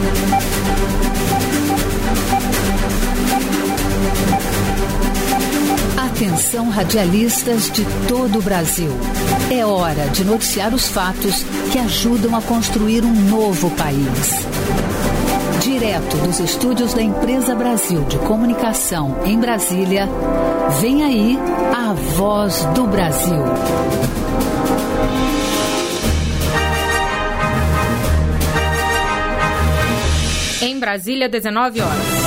Atenção, radialistas de todo o Brasil. É hora de noticiar os fatos que ajudam a construir um novo país. Direto dos estúdios da Empresa Brasil de Comunicação em Brasília, vem aí a Voz do Brasil. Em Brasília, 19 horas.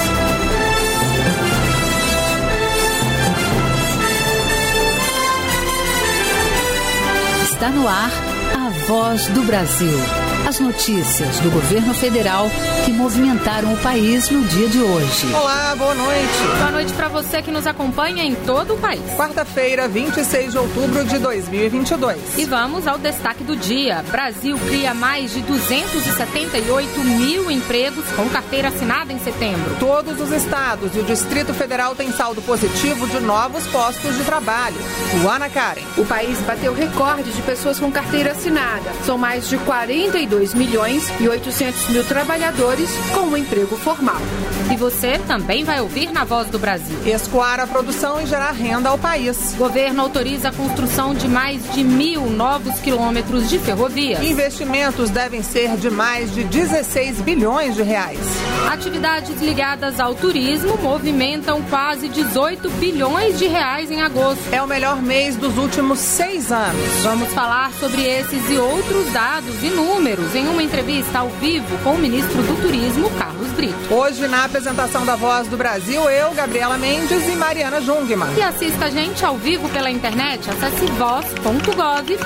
Está no ar a Voz do Brasil. As notícias do governo federal que movimentaram o país no dia de hoje. Olá, boa noite. Boa noite para você que nos acompanha em todo o país. Quarta-feira, 26 de outubro de 2022. E vamos ao destaque do dia. Brasil cria mais de 278 mil empregos com carteira assinada em setembro. Todos os estados e o Distrito Federal têm saldo positivo de novos postos de trabalho. Luana Karen. O país bateu recorde de pessoas com carteira assinada. São mais de 42 milhões e 800 mil trabalhadores com um emprego formal. E você também vai ouvir na Voz do Brasil. Escoar a produção e gerar renda ao país. Governo autoriza a construção de mais de 1.000 novos quilômetros de ferrovias. Investimentos devem ser de mais de 16 bilhões de reais. Atividades ligadas ao turismo movimentam quase 18 bilhões de reais em agosto. É o melhor mês dos últimos 6 anos. Vamos falar sobre esses e outros dados e números em uma entrevista ao vivo com o ministro do Turismo, Carlos Brito. Hoje, na apresentação da Voz do Brasil, eu, Gabriela Mendes e Mariana Jungmann. E assista a gente ao vivo pela internet, acesse voz.gov.br.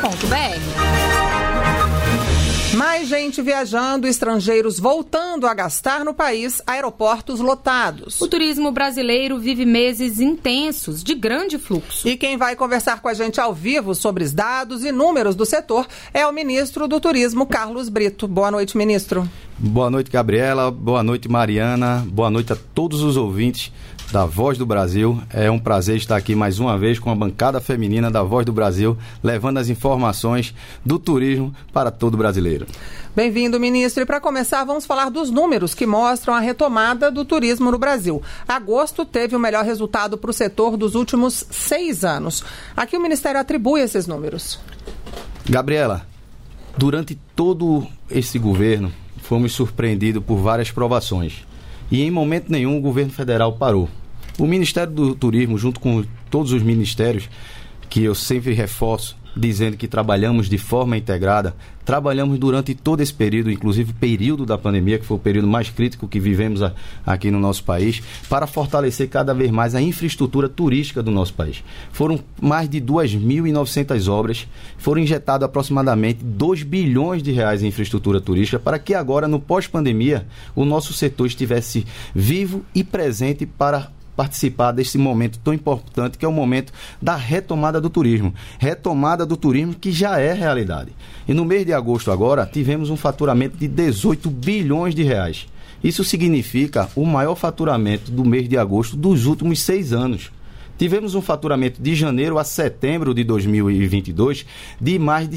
Mais gente viajando, estrangeiros voltando a gastar no país, aeroportos lotados. O turismo brasileiro vive meses intensos, de grande fluxo. E quem vai conversar com a gente ao vivo sobre os dados e números do setor é o ministro do Turismo, Carlos Brito. Boa noite, ministro. Boa noite, Gabriela. Boa noite, Mariana. Boa noite a todos os ouvintes da Voz do Brasil. É um prazer estar aqui mais uma vez com a bancada feminina da Voz do Brasil, levando as informações do turismo para todo brasileiro. Bem-vindo, ministro. E para começar, vamos falar dos números que mostram a retomada do turismo no Brasil. Agosto teve o melhor resultado para o setor dos últimos 6 anos. A que o Ministério atribui esses números? Gabriela, durante todo esse governo, fomos surpreendidos por várias provações. E em momento nenhum o governo federal parou. O Ministério do Turismo, junto com todos os ministérios, que eu sempre reforço, dizendo que trabalhamos de forma integrada, trabalhamos durante todo esse período, inclusive o período da pandemia, que foi o período mais crítico que vivemos aqui no nosso país, para fortalecer cada vez mais a infraestrutura turística do nosso país. Foram mais de 2.900 obras, foram injetados aproximadamente 2 bilhões de reais em infraestrutura turística, para que agora, no pós-pandemia, o nosso setor estivesse vivo e presente para participar desse momento tão importante, que é o momento da retomada do turismo. Retomada do turismo que já é realidade. E no mês de agosto agora, tivemos um faturamento de 18 bilhões de reais. Isso significa o maior faturamento do mês de agosto dos últimos 6 anos. Tivemos um faturamento de janeiro a setembro de 2022 de mais de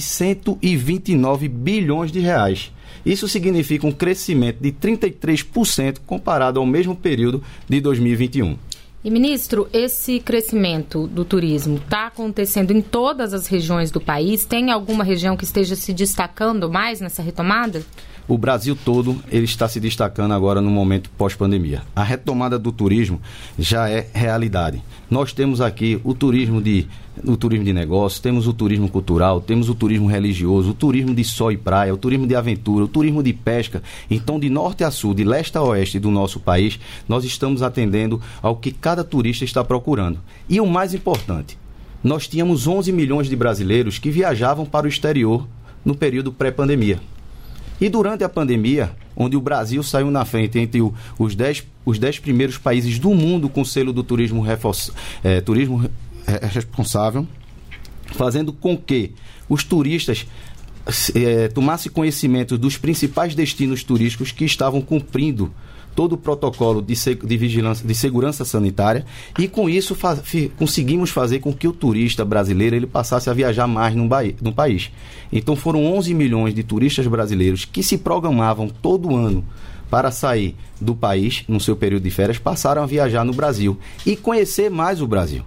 129 bilhões de reais. Isso significa um crescimento de 33% comparado ao mesmo período de 2021. E, ministro, esse crescimento do turismo está acontecendo em todas as regiões do país? Tem alguma região que esteja se destacando mais nessa retomada? O Brasil todo ele está se destacando agora no momento pós-pandemia. A retomada do turismo já é realidade. Nós temos aqui o turismo de negócios, temos o turismo cultural, temos o turismo religioso, o turismo de sol e praia, o turismo de aventura, o turismo de pesca. Então, de norte a sul, de leste a oeste do nosso país, nós estamos atendendo ao que cada turista está procurando. E o mais importante, nós tínhamos 11 milhões de brasileiros que viajavam para o exterior no período pré-pandemia. E durante a pandemia, onde o Brasil saiu na frente entre os 10 primeiros países do mundo com selo do turismo responsável, fazendo com que os turistas tomassem conhecimento dos principais destinos turísticos que estavam cumprindo todo o protocolo de vigilância, de segurança sanitária, e com isso conseguimos fazer com que o turista brasileiro ele passasse a viajar mais no país. Então foram 11 milhões de turistas brasileiros que se programavam todo ano para sair do país no seu período de férias, passaram a viajar no Brasil e conhecer mais o Brasil.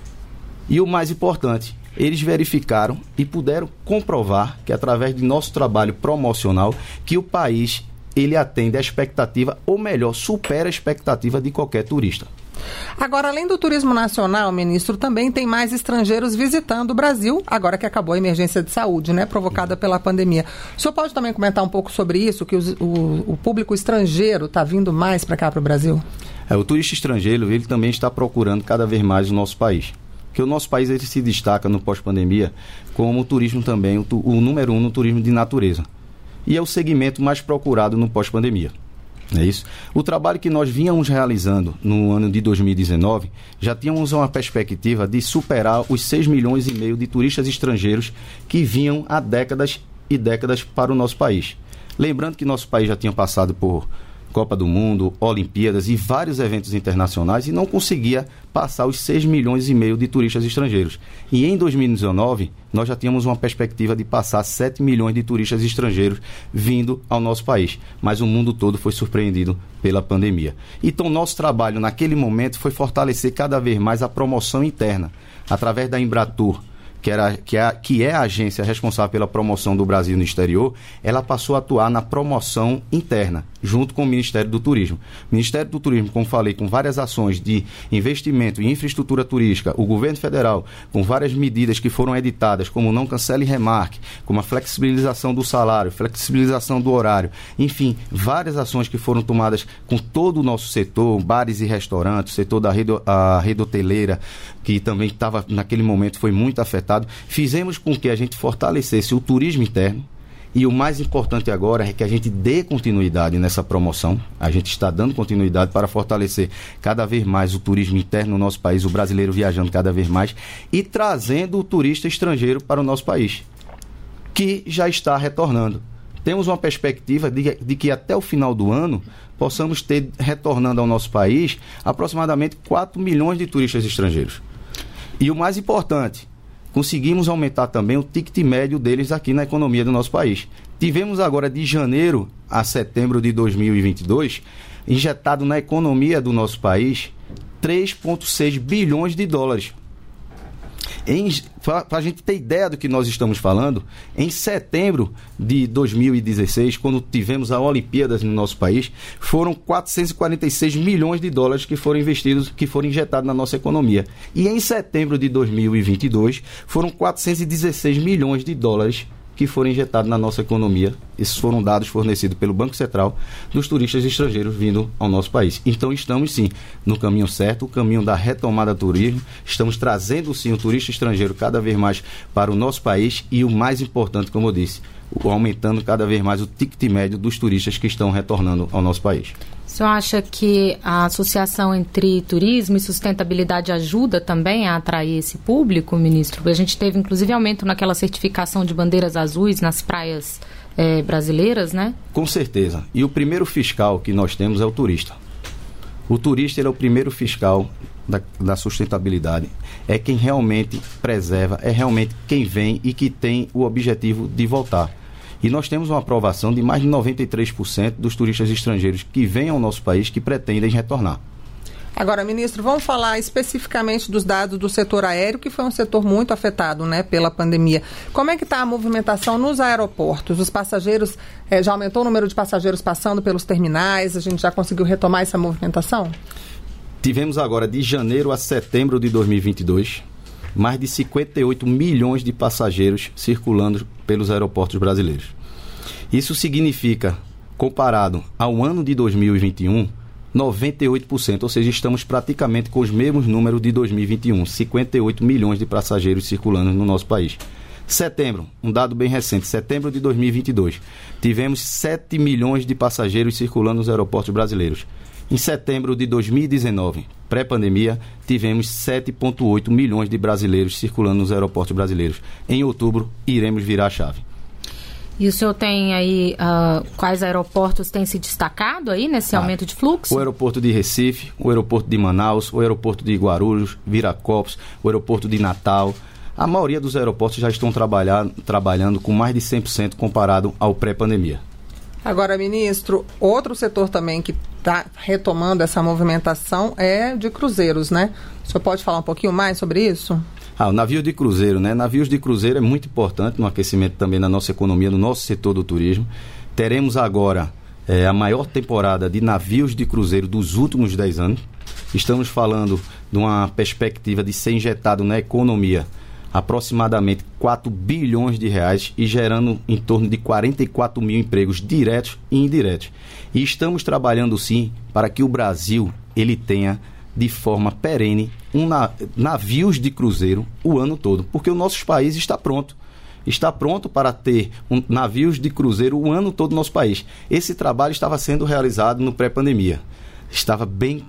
E o mais importante, eles verificaram e puderam comprovar que através de nosso trabalho promocional, que o país ele atende a expectativa, ou melhor, supera a expectativa de qualquer turista. Agora, além do turismo nacional, ministro, também tem mais estrangeiros visitando o Brasil, agora que acabou a emergência de saúde, né, provocada pela pandemia. O senhor pode também comentar um pouco sobre isso, que o público estrangeiro está vindo mais para cá, para o Brasil? O turista estrangeiro, ele também está procurando cada vez mais o nosso país. Porque o nosso país ele se destaca no pós-pandemia como o turismo também, o número 1 no turismo de natureza. E é o segmento mais procurado no pós-pandemia. É isso? O trabalho que nós vínhamos realizando no ano de 2019, já tínhamos uma perspectiva de superar os 6 milhões e meio de turistas estrangeiros que vinham há décadas e décadas para o nosso país. Lembrando que nosso país já tinha passado por Copa do Mundo, Olimpíadas e vários eventos internacionais e não conseguia passar os 6 milhões e meio de turistas estrangeiros. E em 2019, nós já tínhamos uma perspectiva de passar 7 milhões de turistas estrangeiros vindo ao nosso país. Mas o mundo todo foi surpreendido pela pandemia. Então, nosso trabalho naquele momento foi fortalecer cada vez mais a promoção interna, através da Embratur, que é a agência responsável pela promoção do Brasil no exterior. Ela passou a atuar na promoção interna, junto com o Ministério do Turismo. O Ministério do Turismo, como falei, com várias ações de investimento em infraestrutura turística, o governo federal, com várias medidas que foram editadas, como não cancele e remarque, como a flexibilização do salário, flexibilização do horário, enfim, várias ações que foram tomadas com todo o nosso setor, bares e restaurantes, o setor da rede hoteleira, que também estava, naquele momento, foi muito afetado, fizemos com que a gente fortalecesse o turismo interno. E o mais importante agora é que a gente dê continuidade nessa promoção. A gente está dando continuidade para fortalecer cada vez mais o turismo interno no nosso país, o brasileiro viajando cada vez mais e trazendo o turista estrangeiro para o nosso país, que já está retornando. Temos uma perspectiva de que até o final do ano possamos ter retornando ao nosso país aproximadamente 4 milhões de turistas estrangeiros. E o mais importante, conseguimos aumentar também o ticket médio deles aqui na economia do nosso país. Tivemos agora de janeiro a setembro de 2022, injetado na economia do nosso país, 3,6 bilhões de dólares. Para a gente ter ideia do que nós estamos falando, em setembro de 2016, quando tivemos a Olimpíadas no nosso país, foram 446 milhões de dólares que foram investidos, que foram injetados na nossa economia. E em setembro de 2022, foram 416 milhões de dólares que foram injetados na nossa economia. Esses foram dados fornecidos pelo Banco Central dos turistas estrangeiros vindo ao nosso país. Então estamos sim no caminho certo, o caminho da retomada do turismo. Estamos trazendo sim o turista estrangeiro cada vez mais para o nosso país e o mais importante, como eu disse, aumentando cada vez mais o ticket médio dos turistas que estão retornando ao nosso país. O senhor acha que a associação entre turismo e sustentabilidade ajuda também a atrair esse público, ministro? A gente teve, inclusive, aumento naquela certificação de bandeiras azuis nas praias brasileiras, né? Com certeza. E o primeiro fiscal que nós temos é o turista. O turista ele é o primeiro fiscal da sustentabilidade. É quem realmente preserva, é realmente quem vem e que tem o objetivo de voltar. E nós temos uma aprovação de mais de 93% dos turistas estrangeiros que vêm ao nosso país que pretendem retornar. Agora, ministro, vamos falar especificamente dos dados do setor aéreo, que foi um setor muito afetado, né, pela pandemia. Como é que está a movimentação nos aeroportos? Os passageiros, já aumentou o número de passageiros passando pelos terminais? A gente já conseguiu retomar essa movimentação? Tivemos agora, de janeiro a setembro de 2022, mais de 58 milhões de passageiros circulando pelos aeroportos brasileiros. Isso significa, comparado ao ano de 2021, 98%, ou seja, estamos praticamente com os mesmos números de 2021, 58 milhões de passageiros circulando no nosso país. Setembro, um dado bem recente, setembro de 2022, tivemos 7 milhões de passageiros circulando nos aeroportos brasileiros. Em setembro de 2019, pré-pandemia, tivemos 7,8 milhões de brasileiros circulando nos aeroportos brasileiros. Em outubro, iremos virar a chave. E o senhor tem aí quais aeroportos têm se destacado aí nesse aumento de fluxo? O aeroporto de Recife, o aeroporto de Manaus, o aeroporto de Guarulhos, Viracopos, o aeroporto de Natal. A maioria dos aeroportos já estão trabalhando com mais de 100% comparado ao pré-pandemia. Agora, ministro, outro setor também que está retomando essa movimentação é de cruzeiros, né? O senhor pode falar um pouquinho mais sobre isso? O navio de cruzeiro, né? Navios de cruzeiro é muito importante no aquecimento também da nossa economia, no nosso setor do turismo. Teremos agora a maior temporada de navios de cruzeiro dos últimos 10 anos. Estamos falando de uma perspectiva de ser injetado na economia aproximadamente 4 bilhões de reais e gerando em torno de 44 mil empregos diretos e indiretos. E estamos trabalhando sim para que o Brasil ele tenha de forma perene navios de cruzeiro o ano todo, porque o nosso país está pronto. Está pronto para ter navios de cruzeiro o ano todo no nosso país. Esse trabalho estava sendo realizado no pré-pandemia. Estava bem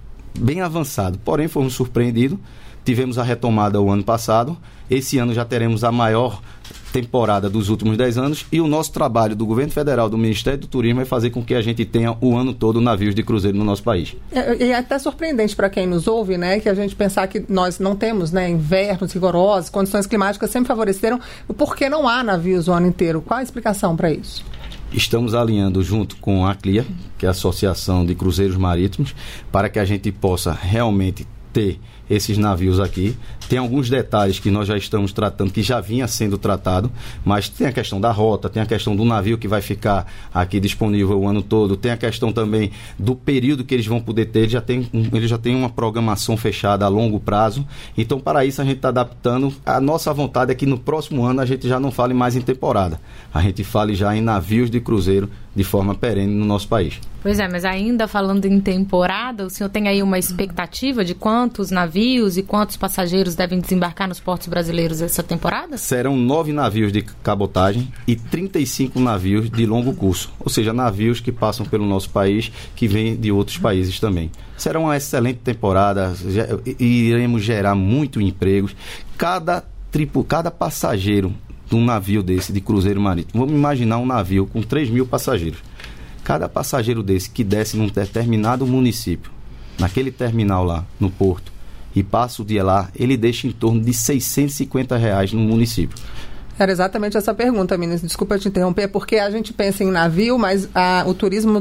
avançado, porém fomos surpreendidos. Tivemos a retomada o ano passado. Esse ano já teremos a maior temporada dos últimos 10 anos e o nosso trabalho do governo federal, do Ministério do Turismo, é fazer com que a gente tenha o ano todo navios de cruzeiro no nosso país. É até surpreendente para quem nos ouve, né, que a gente pensar que nós não temos, né, invernos rigorosos, condições climáticas sempre favoreceram, por que não há navios o ano inteiro? Qual a explicação para isso? Estamos alinhando junto com a CLIA, que é a Associação de Cruzeiros Marítimos, para que a gente possa realmente ter esses navios aqui. Tem alguns detalhes que nós já estamos tratando, que já vinha sendo tratado, mas tem a questão da rota, tem a questão do navio que vai ficar aqui disponível o ano todo, tem a questão também do período que eles vão poder ter, eles já têm uma programação fechada a longo prazo, então para isso a gente está adaptando. A nossa vontade é que no próximo ano a gente já não fale mais em temporada, a gente fale já em navios de cruzeiro de forma perene no nosso país. Pois é, mas ainda falando em temporada, o senhor tem aí uma expectativa de quantos navios e quantos passageiros devem desembarcar nos portos brasileiros essa temporada? Serão 9 navios de cabotagem e 35 navios de longo curso, ou seja, navios que passam pelo nosso país, que vêm de outros países também. Será uma excelente temporada, iremos gerar muito empregos. Cada passageiro de um navio desse, de cruzeiro marítimo, vamos imaginar um navio com 3 mil passageiros. Cada passageiro desse que desce num determinado município, naquele terminal lá, no porto, e passa o dia lá, ele deixa em torno de R$650 no município. Era exatamente essa pergunta, ministro. Desculpa te interromper, porque a gente pensa em navio, mas o turismo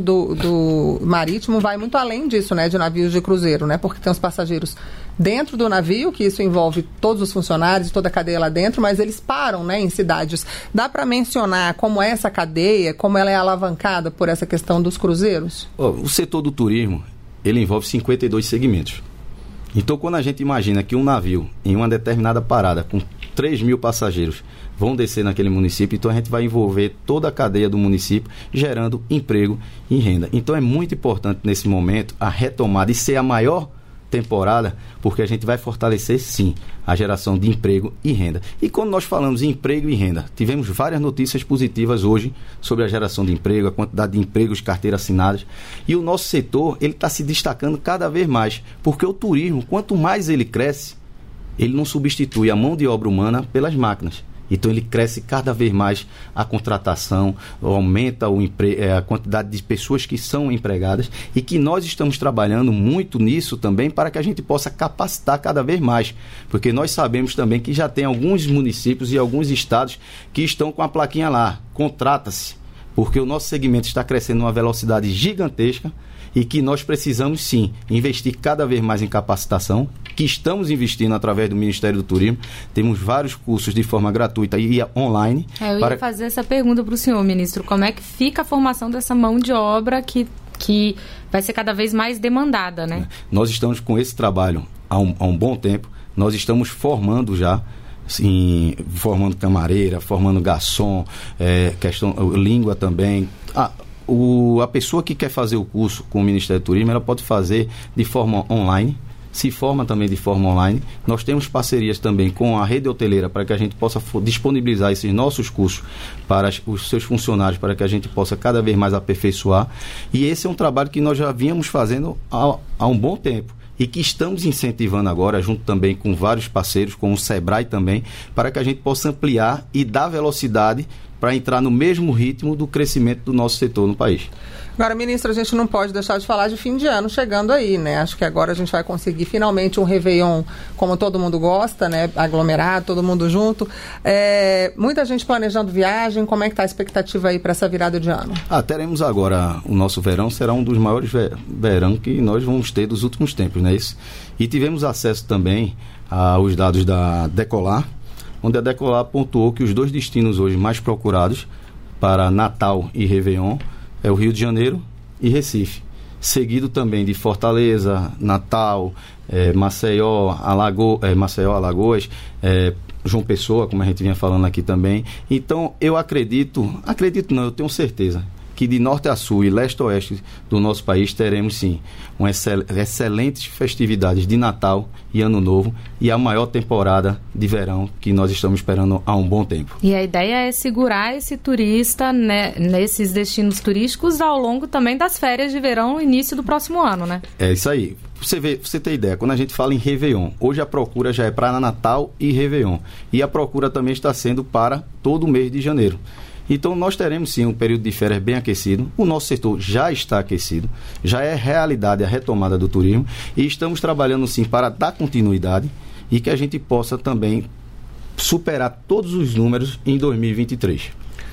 do marítimo vai muito além disso, né, de navios de cruzeiro, né, porque tem os passageiros dentro do navio, que isso envolve todos os funcionários, toda a cadeia lá dentro, mas eles param, né, em cidades. Dá para mencionar como é essa cadeia, como ela é alavancada por essa questão dos cruzeiros? O setor do turismo, ele envolve 52 segmentos. Então, quando a gente imagina que um navio, em uma determinada parada, com 3 mil passageiros, vão descer naquele município, então a gente vai envolver toda a cadeia do município, gerando emprego e renda. Então, é muito importante, nesse momento, a retomada e ser a maior temporada, porque a gente vai fortalecer, sim, a geração de emprego e renda. E quando nós falamos em emprego e renda, tivemos várias notícias positivas hoje sobre a geração de emprego, a quantidade de empregos de carteira assinadas, e o nosso setor, ele está se destacando cada vez mais, porque o turismo, quanto mais ele cresce, ele não substitui a mão de obra humana pelas máquinas. Então ele cresce cada vez mais a contratação, aumenta a quantidade de pessoas que são empregadas e que nós estamos trabalhando muito nisso também para que a gente possa capacitar cada vez mais, porque nós sabemos também que já tem alguns municípios e alguns estados que estão com a plaquinha lá, contrata-se, porque o nosso segmento está crescendo numa velocidade gigantesca e que nós precisamos sim investir cada vez mais em capacitação, que estamos investindo através do Ministério do Turismo. Temos vários cursos de forma gratuita e online. Eu ia fazer essa pergunta para o senhor, ministro. Como é que fica a formação dessa mão de obra que vai ser cada vez mais demandada, né? Nós estamos com esse trabalho há um bom tempo. Nós estamos formando já, sim, formando camareira, formando garçom, língua também. A pessoa que quer fazer o curso com o Ministério do Turismo, ela pode fazer de forma online, se forma também de forma online. Nós temos parcerias também com a rede hoteleira para que a gente possa disponibilizar esses nossos cursos para os seus funcionários, para que a gente possa cada vez mais aperfeiçoar. E esse é um trabalho que nós já vínhamos fazendo há um bom tempo e que estamos incentivando agora, junto também com vários parceiros, com o Sebrae também, para que a gente possa ampliar e dar velocidade para entrar no mesmo ritmo do crescimento do nosso setor no país. Agora, ministro, a gente não pode deixar de falar de fim de ano chegando aí, né? Acho que agora a gente vai conseguir finalmente um Réveillon como todo mundo gosta, né? Aglomerado, todo mundo junto. Muita gente planejando viagem, como é que está a expectativa aí para essa virada de ano? Teremos agora, o nosso verão será um dos maiores verão que nós vamos ter dos últimos tempos, não é isso? E tivemos acesso também aos dados da Decolar, onde a Decolar pontuou que os 2 destinos hoje mais procurados para Natal e Réveillon é o Rio de Janeiro e Recife, seguido também de Fortaleza, Natal, Maceió, Alagoas, João Pessoa, como a gente vinha falando aqui também. Então, eu eu tenho certeza que de norte a sul e leste a oeste do nosso país teremos sim excelentes festividades de Natal e Ano Novo e a maior temporada de verão que nós estamos esperando há um bom tempo. E a ideia é segurar esse turista, né, nesses destinos turísticos ao longo também das férias de verão no início do próximo ano, né? É isso aí. Você tem ideia, quando a gente fala em Réveillon, hoje a procura já é para Natal e Réveillon. E a procura também está sendo para todo o mês de janeiro. Então, nós teremos sim um período de férias bem aquecido. O nosso setor já está aquecido, já é realidade a retomada do turismo e estamos trabalhando sim para dar continuidade e que a gente possa também superar todos os números em 2023.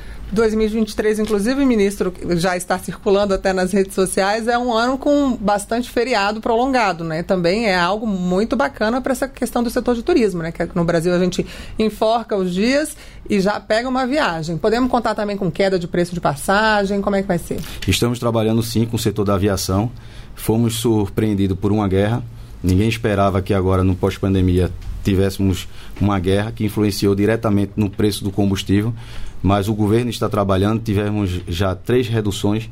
2023, inclusive, ministro, já está circulando até nas redes sociais, é um ano com bastante feriado prolongado, né? Também é algo muito bacana para essa questão do setor de turismo, né? Que no Brasil a gente enforca os dias e já pega uma viagem. Podemos contar também com queda de preço de passagem? Como é que vai ser? Estamos trabalhando sim com o setor da aviação. Fomos surpreendidos por uma guerra. Ninguém esperava que agora, no pós-pandemia, tivéssemos uma guerra que influenciou diretamente no preço do combustível. Mas o governo está trabalhando, tivemos já 3 reduções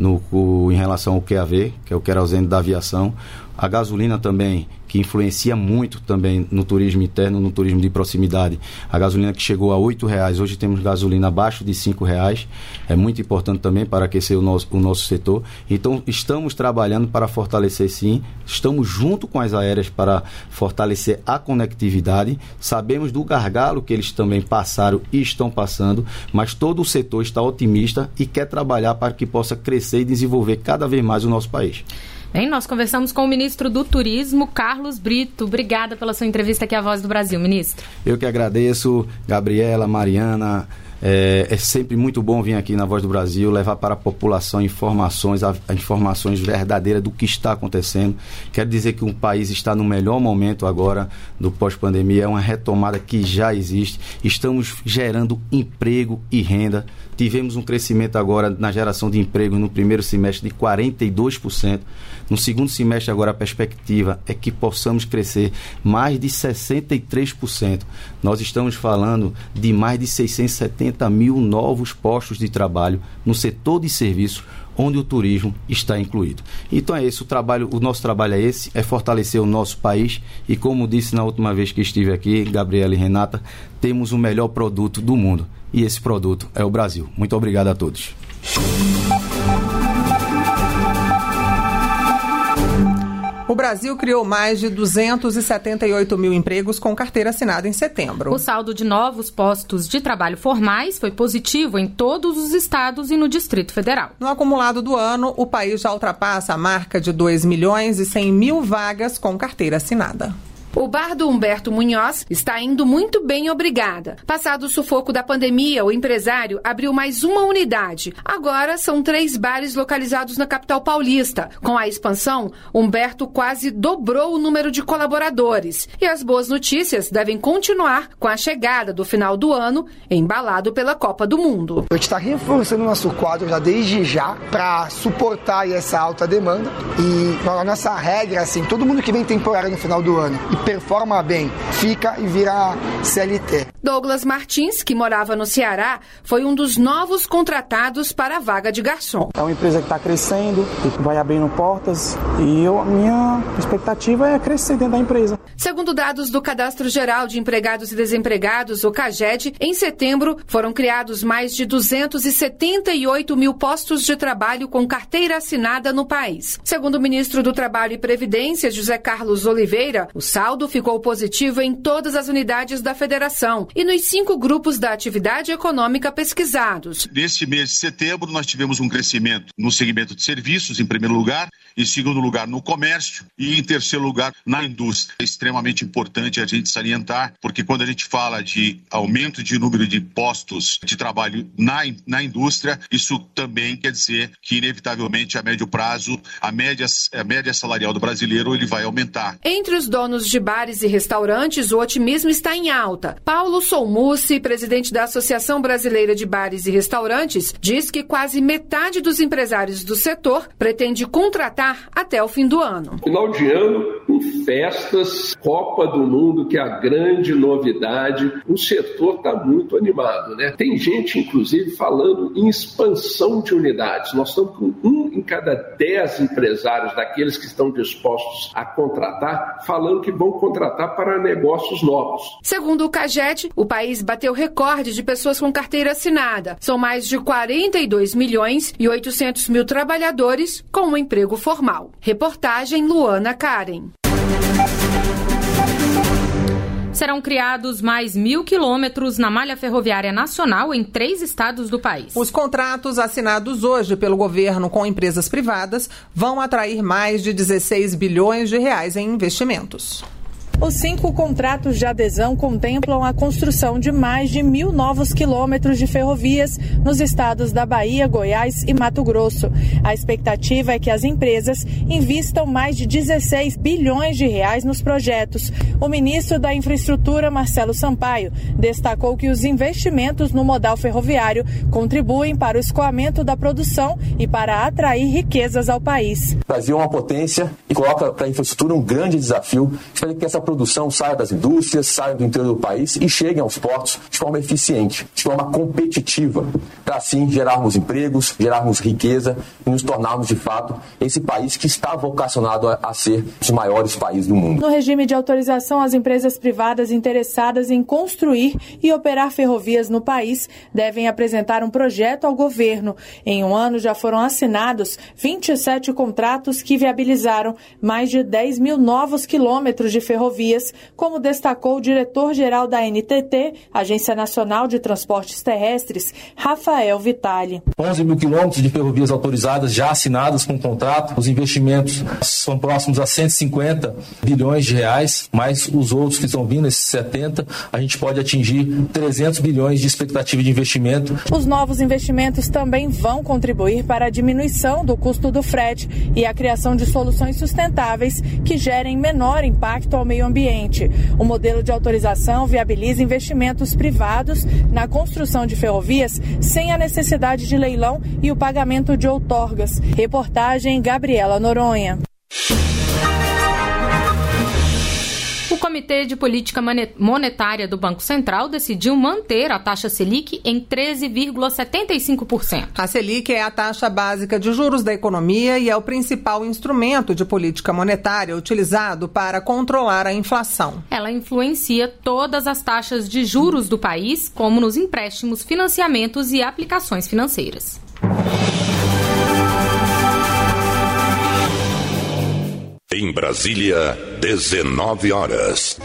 em relação ao QAV, que é o querosene da aviação. A gasolina também, que influencia muito também no turismo interno, no turismo de proximidade. A gasolina que chegou a R$8, hoje temos gasolina abaixo de R$5. É muito importante também para aquecer o nosso setor. Então, estamos trabalhando para fortalecer sim. Estamos junto com as aéreas para fortalecer a conectividade. Sabemos do gargalo que eles também passaram e estão passando, mas todo o setor está otimista e quer trabalhar para que possa crescer e desenvolver cada vez mais o nosso país. Bem, nós conversamos com o ministro do Turismo, Carlos Brito. Obrigada pela sua entrevista aqui à Voz do Brasil, ministro. Eu que agradeço, Gabriela, Mariana. É sempre muito bom vir aqui na Voz do Brasil, levar para a população informações verdadeiras do que está acontecendo. Quero dizer que o país está no melhor momento agora do pós-pandemia, é uma retomada que já existe. Estamos gerando emprego e renda. Tivemos um crescimento agora na geração de emprego no primeiro semestre de 42%. No segundo semestre agora a perspectiva é que possamos crescer mais de 63%. Nós estamos falando de mais de 670 mil novos postos de trabalho no setor de serviços, onde o turismo está incluído. Então é esse o nosso trabalho é esse, é fortalecer o nosso país e, como disse na última vez que estive aqui, Gabriela e Renata, temos o melhor produto do mundo e esse produto é o Brasil. Muito obrigado a todos. O Brasil criou mais de 278 mil empregos com carteira assinada em setembro. O saldo de novos postos de trabalho formais foi positivo em todos os estados e no Distrito Federal. No acumulado do ano, o país já ultrapassa a marca de 2.100.000 vagas com carteira assinada. O bar do Humberto Munhoz está indo muito bem, obrigada. Passado o sufoco da pandemia, o empresário abriu mais uma unidade. Agora são 3 bares localizados na capital paulista. Com a expansão, Humberto quase dobrou o número de colaboradores. E as boas notícias devem continuar com a chegada do final do ano, embalado pela Copa do Mundo. A gente está reforçando o nosso quadro desde já para suportar essa alta demanda. E a nossa regra, assim, todo mundo que vem temporário no final do ano e performa bem, fica e vira CLT. Douglas Martins, que morava no Ceará, foi um dos novos contratados para a vaga de garçom. É uma empresa que está crescendo, que vai abrindo portas e a minha expectativa é crescer dentro da empresa. Segundo dados do Cadastro Geral de Empregados e Desempregados, o CAGED, em setembro foram criados mais de 278 mil postos de trabalho com carteira assinada no país. Segundo o ministro do Trabalho e Previdência, José Carlos Oliveira, o saldo ficou positivo em todas as unidades da federação e nos 5 grupos da atividade econômica pesquisados. Nesse mês de setembro, nós tivemos um crescimento no segmento de serviços, em primeiro lugar, em segundo lugar no comércio e em terceiro lugar na indústria. É extremamente importante a gente salientar, porque quando a gente fala de aumento de número de postos de trabalho na indústria, isso também quer dizer que, inevitavelmente, a médio prazo, a média salarial do brasileiro ele vai aumentar. Entre os donos de bares e restaurantes, o otimismo está em alta. Paulo Solmucci, presidente da Associação Brasileira de Bares e Restaurantes, diz que quase metade dos empresários do setor pretende contratar até o fim do ano. Final de ano, com festas, Copa do Mundo, que é a grande novidade. O setor está muito animado, né? Tem gente, inclusive, falando em expansão de unidades. Nós estamos com 1 em cada 10 empresários daqueles que estão dispostos a contratar, falando que vão contratar para negócios novos. Segundo o CAGED, o país bateu recorde de pessoas com carteira assinada. São mais de 42 milhões e 800 mil trabalhadores com um emprego formal. Reportagem Luana Karen. Serão criados mais 1.000 quilômetros na malha ferroviária nacional em 3 estados do país. Os contratos assinados hoje pelo governo com empresas privadas vão atrair mais de 16 bilhões de reais em investimentos. Os 5 contratos de adesão contemplam a construção de mais de 1.000 novos quilômetros de ferrovias nos estados da Bahia, Goiás e Mato Grosso. A expectativa é que as empresas invistam mais de 16 bilhões de reais nos projetos. O ministro da Infraestrutura, Marcelo Sampaio, destacou que os investimentos no modal ferroviário contribuem para o escoamento da produção e para atrair riquezas ao país. O Brasil é uma potência e coloca para a infraestrutura um grande desafio, fazer que essa produção saia das indústrias, saia do interior do país e chegue aos portos de forma eficiente, de forma competitiva, para assim gerarmos empregos, gerarmos riqueza e nos tornarmos de fato esse país que está vocacionado a ser um dos maiores países do mundo. No regime de autorização, as empresas privadas interessadas em construir e operar ferrovias no país devem apresentar um projeto ao governo. Em um ano já foram assinados 27 contratos que viabilizaram mais de 10 mil novos quilômetros de ferrovias, como destacou o diretor-geral da NTT, Agência Nacional de Transportes Terrestres, Rafael Vitali. 11 mil quilômetros de ferrovias autorizadas já assinadas com contrato. Os investimentos são próximos a 150 bilhões de reais, mais os outros que estão vindo, esses 70, a gente pode atingir 300 bilhões de expectativa de investimento. Os novos investimentos também vão contribuir para a diminuição do custo do frete e a criação de soluções sustentáveis que gerem menor impacto ao meio ambiente. O modelo de autorização viabiliza investimentos privados na construção de ferrovias sem a necessidade de leilão e o pagamento de outorgas. Reportagem Gabriela Noronha. O Comitê de Política Monetária do Banco Central decidiu manter a taxa Selic em 13,75%. A Selic é a taxa básica de juros da economia e é o principal instrumento de política monetária utilizado para controlar a inflação. Ela influencia todas as taxas de juros do país, como nos empréstimos, financiamentos e aplicações financeiras. Em Brasília, 19 horas.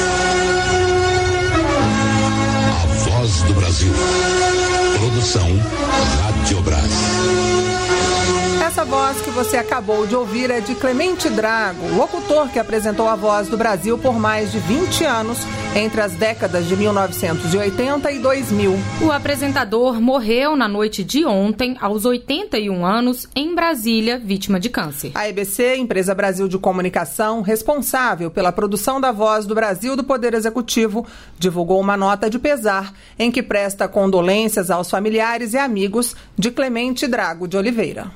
A Voz do Brasil. Produção Rádio Brás. Essa voz que você acabou de ouvir é de Clemente Drago, locutor que apresentou a Voz do Brasil por mais de 20 anos, entre as décadas de 1980 e 2000. O apresentador morreu na noite de ontem, aos 81 anos, em Brasília, vítima de câncer. A EBC, Empresa Brasil de Comunicação, responsável pela produção da Voz do Brasil do Poder Executivo, divulgou uma nota de pesar em que presta condolências aos familiares e amigos de Clemente Drago de Oliveira.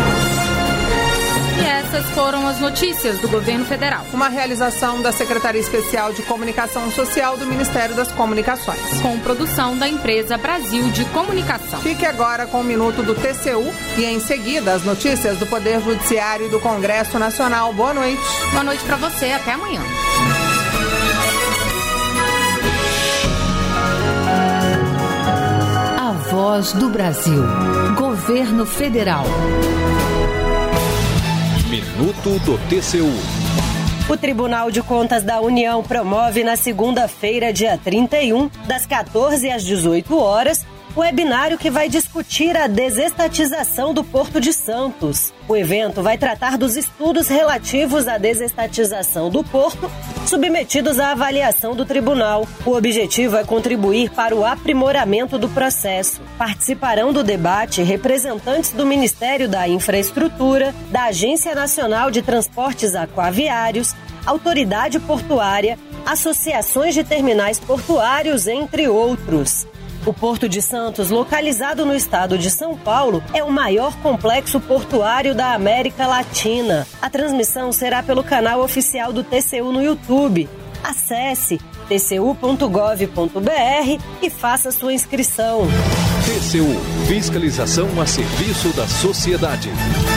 E essas foram as notícias do governo federal. Uma realização da Secretaria Especial de Comunicação Social do Ministério das Comunicações. Com produção da Empresa Brasil de Comunicação. Fique agora com o Minuto do TCU e em seguida as notícias do Poder Judiciário e do Congresso Nacional. Boa noite. Boa noite para você. Até amanhã. A Voz do Brasil. Governo Federal. Minuto do TCU. O Tribunal de Contas da União promove na segunda-feira, dia 31, das 14 às 18 horas, o webinário que vai discutir a desestatização do Porto de Santos. O evento vai tratar dos estudos relativos à desestatização do porto, submetidos à avaliação do tribunal. O objetivo é contribuir para o aprimoramento do processo. Participarão do debate representantes do Ministério da Infraestrutura, da Agência Nacional de Transportes Aquaviários, Autoridade Portuária, associações de terminais portuários, entre outros. O Porto de Santos, localizado no estado de São Paulo, é o maior complexo portuário da América Latina. A transmissão será pelo canal oficial do TCU no YouTube. Acesse tcu.gov.br e faça sua inscrição. TCU, fiscalização a serviço da sociedade.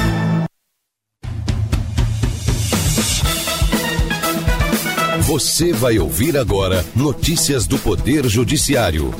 Você vai ouvir agora notícias do Poder Judiciário.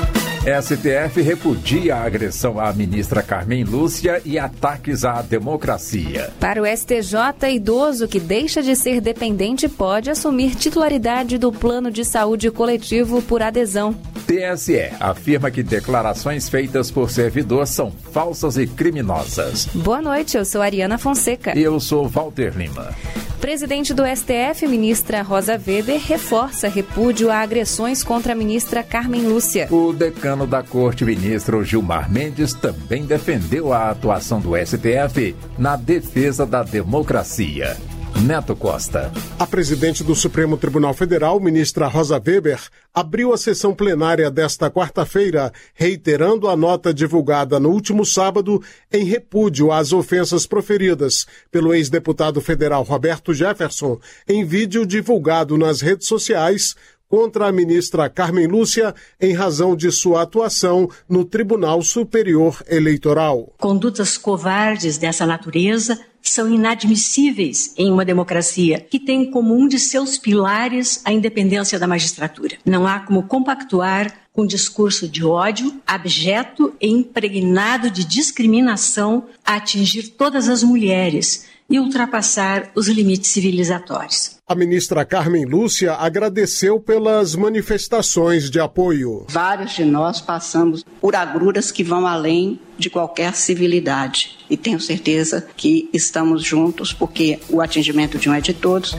STF repudia a agressão à ministra Carmen Lúcia e ataques à democracia. Para o STJ, idoso que deixa de ser dependente pode assumir titularidade do plano de saúde coletivo por adesão. TSE afirma que declarações feitas por servidor são falsas e criminosas. Boa noite, eu sou Ariana Fonseca. E eu sou Walter Lima. Presidente do STF, ministra Rosa Weber, reforça repúdio a agressões contra a ministra Carmen Lúcia. O decano da Corte, ministro Gilmar Mendes, também defendeu a atuação do STF na defesa da democracia. Neto Costa. A presidente do Supremo Tribunal Federal, ministra Rosa Weber, abriu a sessão plenária desta quarta-feira, reiterando a nota divulgada no último sábado em repúdio às ofensas proferidas pelo ex-deputado federal Roberto Jefferson em vídeo divulgado nas redes sociais contra a ministra Carmen Lúcia em razão de sua atuação no Tribunal Superior Eleitoral. Condutas covardes dessa natureza são inadmissíveis em uma democracia que tem como um de seus pilares a independência da magistratura. Não há como compactuar com discurso de ódio, abjeto e impregnado de discriminação a atingir todas as mulheres e ultrapassar os limites civilizatórios. A ministra Carmen Lúcia agradeceu pelas manifestações de apoio. Vários de nós passamos por agruras que vão além de qualquer civilidade. E tenho certeza que estamos juntos porque o atingimento de um é de todos.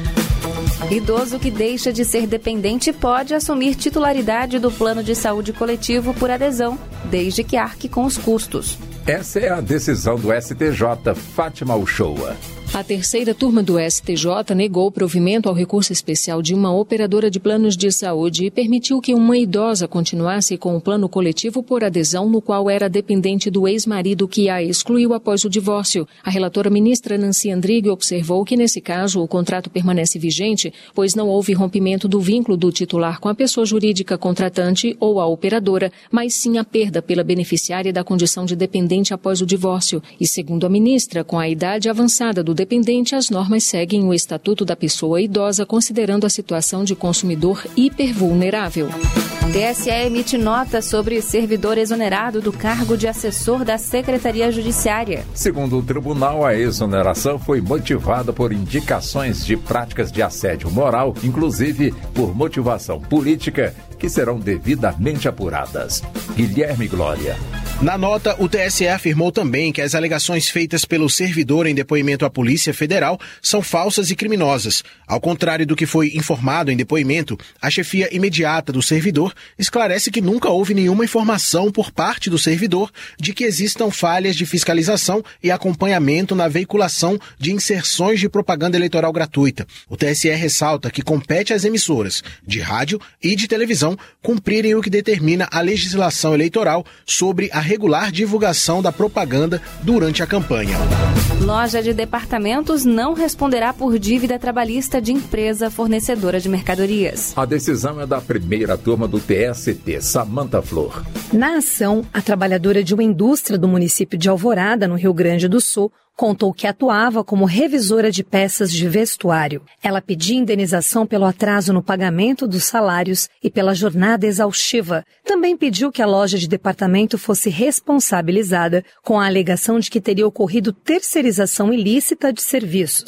Idoso que deixa de ser dependente pode assumir titularidade do plano de saúde coletivo por adesão, desde que arque com os custos. Essa é a decisão do STJ, Fátima Uchoa. A terceira turma do STJ negou o provimento ao recurso especial de uma operadora de planos de saúde e permitiu que uma idosa continuasse com o plano coletivo por adesão, no qual era dependente do ex-marido que a excluiu após o divórcio. A relatora ministra Nancy Andrighi observou que, nesse caso, o contrato permanece vigente, pois não houve rompimento do vínculo do titular com a pessoa jurídica contratante ou a operadora, mas sim a perda pela beneficiária da condição de dependente após o divórcio. E, segundo a ministra, com a idade avançada do dependente, as normas seguem o Estatuto da Pessoa Idosa, considerando a situação de consumidor hipervulnerável. TSE emite nota sobre servidor exonerado do cargo de assessor da Secretaria Judiciária. Segundo o tribunal, a exoneração foi motivada por indicações de práticas de assédio moral, inclusive por motivação política, que serão devidamente apuradas. Guilherme Glória. Na nota, o TSE afirmou também que as alegações feitas pelo servidor em depoimento à Polícia Federal são falsas e criminosas. Ao contrário do que foi informado em depoimento, a chefia imediata do servidor esclarece que nunca houve nenhuma informação por parte do servidor de que existam falhas de fiscalização e acompanhamento na veiculação de inserções de propaganda eleitoral gratuita. O TSE ressalta que compete às emissoras de rádio e de televisão cumprirem o que determina a legislação eleitoral sobre a regular divulgação da propaganda durante a campanha. Loja de departamentos não responderá por dívida trabalhista de empresa fornecedora de mercadorias. A decisão é da primeira turma do TST, Samanta Flor. Na ação, a trabalhadora de uma indústria do município de Alvorada, no Rio Grande do Sul, contou que atuava como revisora de peças de vestuário. Ela pedia indenização pelo atraso no pagamento dos salários e pela jornada exaustiva. Também pediu que a loja de departamento fosse responsabilizada com a alegação de que teria ocorrido terceirização ilícita de serviços.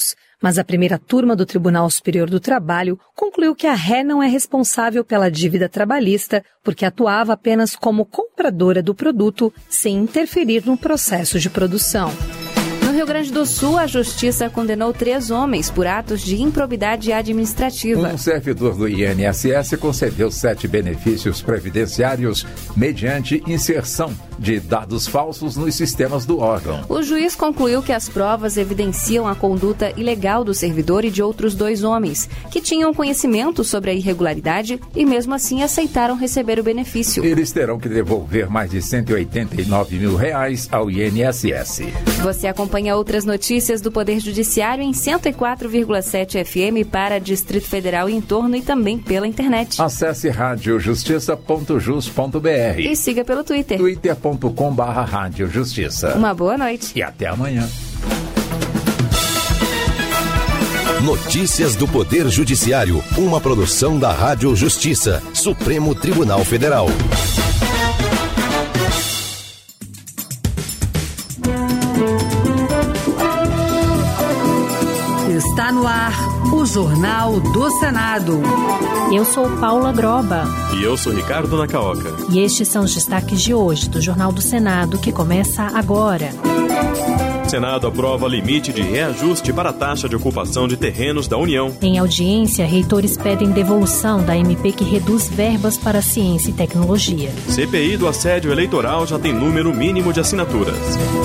Mas a primeira turma do Tribunal Superior do Trabalho concluiu que a ré não é responsável pela dívida trabalhista porque atuava apenas como compradora do produto sem interferir no processo de produção. No Rio Grande do Sul, a Justiça condenou 3 homens por atos de improbidade administrativa. Um servidor do INSS concedeu 7 benefícios previdenciários mediante inserção de dados falsos nos sistemas do órgão. O juiz concluiu que as provas evidenciam a conduta ilegal do servidor e de outros 2 homens, que tinham conhecimento sobre a irregularidade e mesmo assim aceitaram receber o benefício. Eles terão que devolver mais de R$189 mil ao INSS. Você acompanha outras notícias do Poder Judiciário em 104,7 FM para Distrito Federal e entorno e também pela internet. Acesse radiojustiça.jus.br e siga pelo Twitter. twitter.com/radiojustiça. Uma boa noite. E até amanhã. Notícias do Poder Judiciário, uma produção da Rádio Justiça, Supremo Tribunal Federal. Está no ar o Jornal do Senado. Eu sou Paula Groba. E eu sou Ricardo Nacaoca. E estes são os destaques de hoje do Jornal do Senado, que começa agora. O Senado aprova limite de reajuste para a taxa de ocupação de terrenos da União. Em audiência, reitores pedem devolução da MP que reduz verbas para ciência e tecnologia. CPI do assédio eleitoral já tem número mínimo de assinaturas.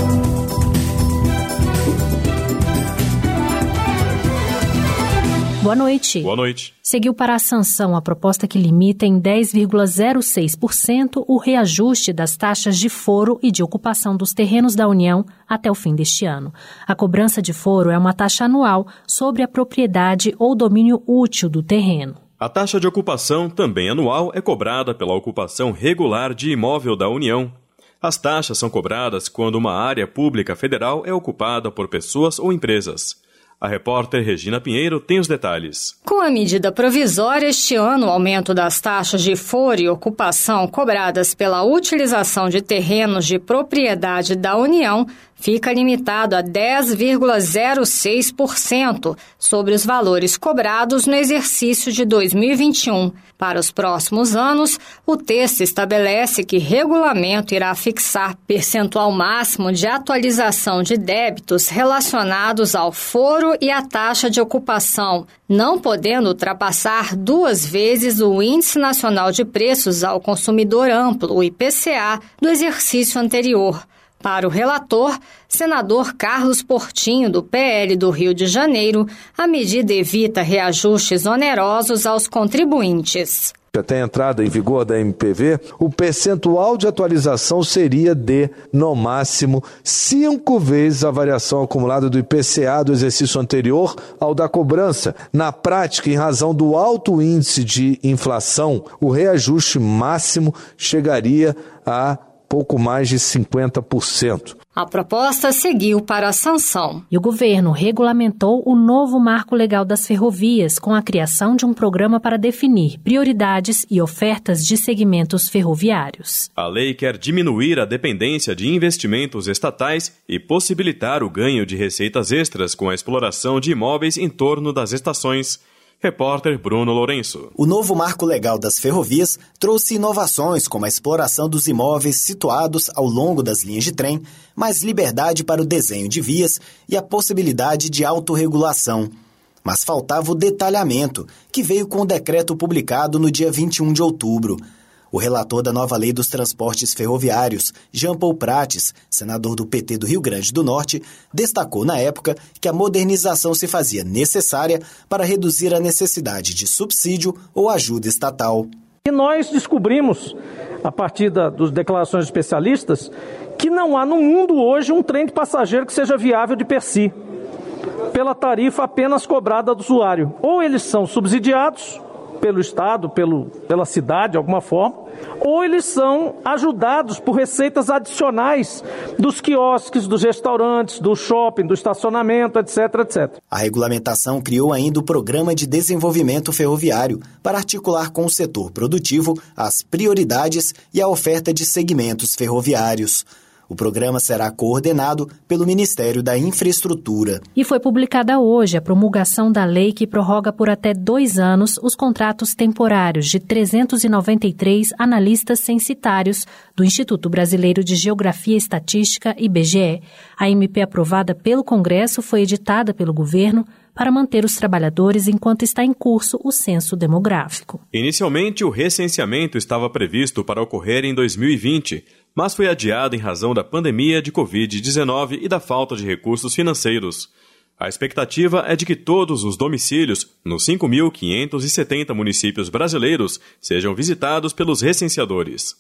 Boa noite. Boa noite. Seguiu para a sanção a proposta que limita em 10,06% o reajuste das taxas de foro e de ocupação dos terrenos da União até o fim deste ano. A cobrança de foro é uma taxa anual sobre a propriedade ou domínio útil do terreno. A taxa de ocupação, também anual, é cobrada pela ocupação regular de imóvel da União. As taxas são cobradas quando uma área pública federal é ocupada por pessoas ou empresas. A repórter Regina Pinheiro tem os detalhes. Com a medida provisória, este ano, o aumento das taxas de foro e ocupação cobradas pela utilização de terrenos de propriedade da União fica limitado a 10,06% sobre os valores cobrados no exercício de 2021. Para os próximos anos, o texto estabelece que regulamento irá fixar percentual máximo de atualização de débitos relacionados ao foro e à taxa de ocupação, não podendo ultrapassar 2 vezes o Índice Nacional de Preços ao Consumidor Amplo, o IPCA, do exercício anterior. Para o relator, senador Carlos Portinho, do PL do Rio de Janeiro, a medida evita reajustes onerosos aos contribuintes. Até a entrada em vigor da MPV, o percentual de atualização seria de, no máximo, 5 vezes a variação acumulada do IPCA do exercício anterior ao da cobrança. Na prática, em razão do alto índice de inflação, o reajuste máximo chegaria a pouco mais de 50%. A proposta seguiu para a sanção. E o governo regulamentou o novo marco legal das ferrovias com a criação de um programa para definir prioridades e ofertas de segmentos ferroviários. A lei quer diminuir a dependência de investimentos estatais e possibilitar o ganho de receitas extras com a exploração de imóveis em torno das estações. Repórter Bruno Lourenço. O novo marco legal das ferrovias trouxe inovações como a exploração dos imóveis situados ao longo das linhas de trem, mais liberdade para o desenho de vias e a possibilidade de autorregulação. Mas faltava o detalhamento, que veio com o decreto publicado no dia 21 de outubro. O relator da nova lei dos transportes ferroviários, Jean Paul Prates, senador do PT do Rio Grande do Norte, destacou na época que a modernização se fazia necessária para reduzir a necessidade de subsídio ou ajuda estatal. E nós descobrimos, a partir das declarações de especialistas, que não há no mundo hoje um trem de passageiro que seja viável de per si, pela tarifa apenas cobrada do usuário. Ou eles são subsidiados pelo Estado, pela cidade, de alguma forma, ou eles são ajudados por receitas adicionais dos quiosques, dos restaurantes, do shopping, do estacionamento, etc, etc. A regulamentação criou ainda o Programa de Desenvolvimento Ferroviário para articular com o setor produtivo as prioridades e a oferta de segmentos ferroviários. O programa será coordenado pelo Ministério da Infraestrutura. E foi publicada hoje a promulgação da lei que prorroga por até 2 anos os contratos temporários de 393 analistas censitários do Instituto Brasileiro de Geografia e Estatística, IBGE. A MP aprovada pelo Congresso foi editada pelo governo para manter os trabalhadores enquanto está em curso o censo demográfico. Inicialmente, o recenseamento estava previsto para ocorrer em 2020, mas foi adiado em razão da pandemia de Covid-19 e da falta de recursos financeiros. A expectativa é de que todos os domicílios, nos 5.570 municípios brasileiros, sejam visitados pelos recenseadores.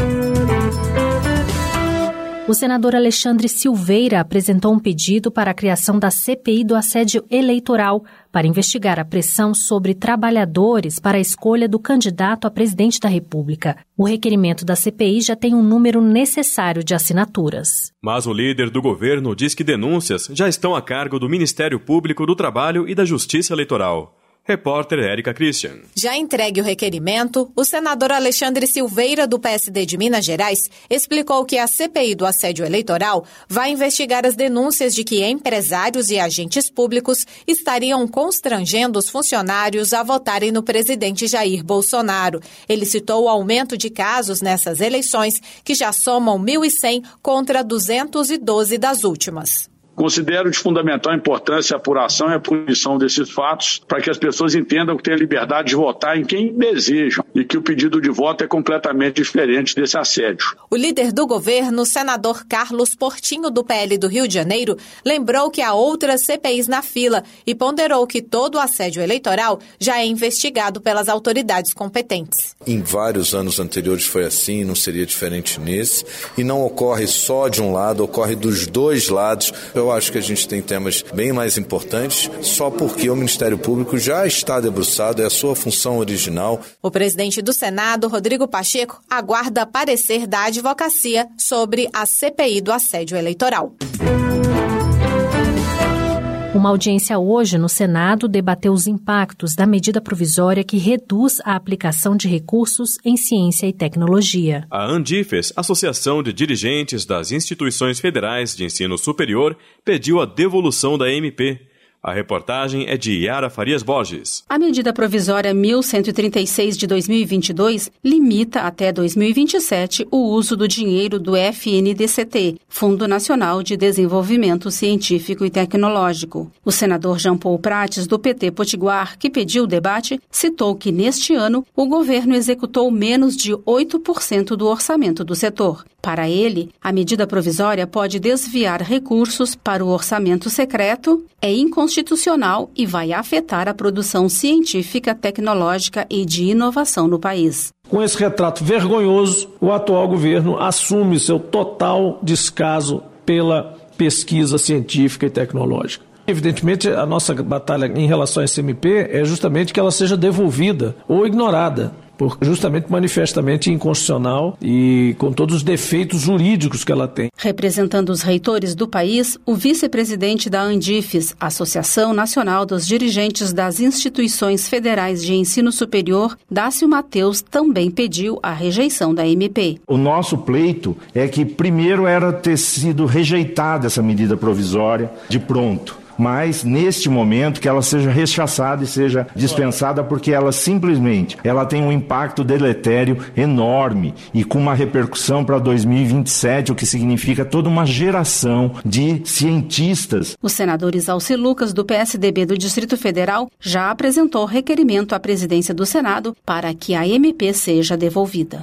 O senador Alexandre Silveira apresentou um pedido para a criação da CPI do assédio eleitoral para investigar a pressão sobre trabalhadores para a escolha do candidato a presidente da República. O requerimento da CPI já tem um número necessário de assinaturas. Mas o líder do governo diz que denúncias já estão a cargo do Ministério Público do Trabalho e da Justiça Eleitoral. Repórter Érica Christian. Já entregue o requerimento, o senador Alexandre Silveira, do PSD de Minas Gerais, explicou que a CPI do assédio eleitoral vai investigar as denúncias de que empresários e agentes públicos estariam constrangendo os funcionários a votarem no presidente Jair Bolsonaro. Ele citou o aumento de casos nessas eleições, que já somam 1.100 contra 212 das últimas. Considero de fundamental importância a apuração e a punição desses fatos para que as pessoas entendam que têm a liberdade de votar em quem desejam e que o pedido de voto é completamente diferente desse assédio. O líder do governo, o senador Carlos Portinho, do PL do Rio de Janeiro, lembrou que há outras CPIs na fila e ponderou que todo o assédio eleitoral já é investigado pelas autoridades competentes. Em vários anos anteriores foi assim, não seria diferente nesse, e não ocorre só de um lado, ocorre dos dois lados. Eu acho que a gente tem temas bem mais importantes, só porque o Ministério Público já está debruçado, é a sua função original. O presidente do Senado, Rodrigo Pacheco, aguarda parecer da advocacia sobre a CPI do assédio eleitoral. Uma audiência hoje no Senado debateu os impactos da medida provisória que reduz a aplicação de recursos em ciência e tecnologia. A Andifes, Associação de Dirigentes das Instituições Federais de Ensino Superior, pediu a devolução da MP. A reportagem é de Yara Farias Borges. A medida provisória 1136 de 2022 limita até 2027 o uso do dinheiro do FNDCT, Fundo Nacional de Desenvolvimento Científico e Tecnológico. O senador Jean Paul Prates, do PT Potiguar, que pediu o debate, citou que neste ano o governo executou menos de 8% do orçamento do setor. Para ele, a medida provisória pode desviar recursos para o orçamento secreto, é inconstitucional e vai afetar a produção científica, tecnológica e de inovação no país. Com esse retrato vergonhoso, o atual governo assume seu total descaso pela pesquisa científica e tecnológica. Evidentemente, a nossa batalha em relação à SMP é justamente que ela seja devolvida ou ignorada, porque justamente manifestamente inconstitucional e com todos os defeitos jurídicos que ela tem. Representando os reitores do país, o vice-presidente da Andifes, Associação Nacional dos Dirigentes das Instituições Federais de Ensino Superior, Dácio Mateus, também pediu a rejeição da MP. O nosso pleito é que primeiro era ter sido rejeitada essa medida provisória de pronto. Mas, neste momento, que ela seja rechaçada e seja dispensada, porque ela simplesmente tem um impacto deletério enorme e com uma repercussão para 2027, o que significa toda uma geração de cientistas. O senador Isalci Lucas, do PSDB do Distrito Federal, já apresentou requerimento à presidência do Senado para que a MP seja devolvida.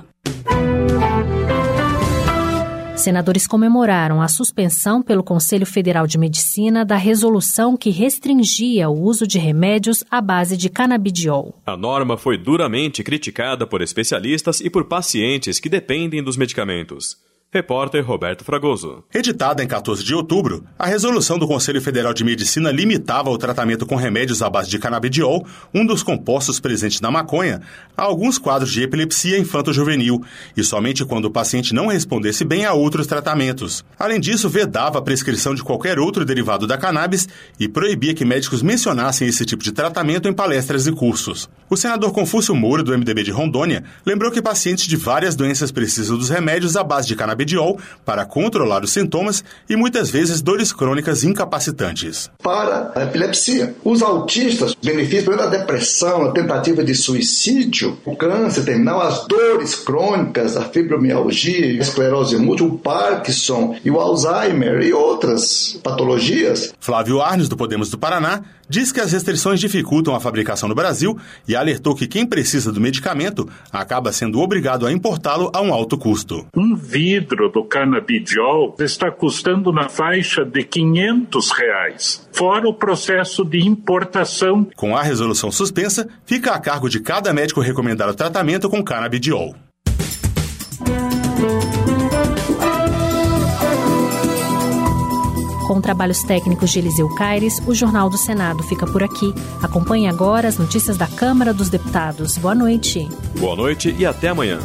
Senadores comemoraram a suspensão pelo Conselho Federal de Medicina da resolução que restringia o uso de remédios à base de canabidiol. A norma foi duramente criticada por especialistas e por pacientes que dependem dos medicamentos. Repórter Roberto Fragoso. Editada em 14 de outubro, a resolução do Conselho Federal de Medicina limitava o tratamento com remédios à base de canabidiol, um dos compostos presentes na maconha, a alguns quadros de epilepsia infanto-juvenil, e somente quando o paciente não respondesse bem a outros tratamentos. Além disso, vedava a prescrição de qualquer outro derivado da cannabis e proibia que médicos mencionassem esse tipo de tratamento em palestras e cursos. O senador Confúcio Moura, do MDB de Rondônia, lembrou que pacientes de várias doenças precisam dos remédios à base de canabidiol, canabidiol para controlar os sintomas e muitas vezes dores crônicas incapacitantes. Para a epilepsia, os autistas beneficiam da depressão, a tentativa de suicídio, o câncer terminal, as dores crônicas, a fibromialgia, a esclerose múltipla, o Parkinson e o Alzheimer e outras patologias. Flávio Arnes, do Podemos do Paraná, diz que as restrições dificultam a fabricação no Brasil e alertou que quem precisa do medicamento acaba sendo obrigado a importá-lo a um alto custo. Um vidro do canabidiol está custando na faixa de R$500, fora o processo de importação. Com a resolução suspensa, fica a cargo de cada médico recomendar o tratamento com canabidiol. Com trabalhos técnicos de Eliseu Caires, o Jornal do Senado fica por aqui. Acompanhe agora as notícias da Câmara dos Deputados. Boa noite. Boa noite e até amanhã.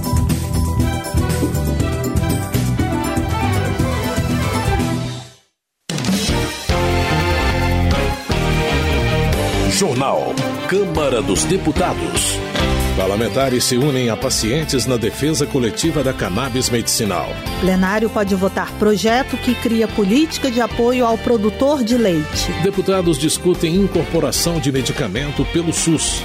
Jornal Câmara dos Deputados. Parlamentares se unem a pacientes na defesa coletiva da cannabis medicinal. Plenário pode votar projeto que cria política de apoio ao produtor de leite. Deputados discutem incorporação de medicamento pelo SUS.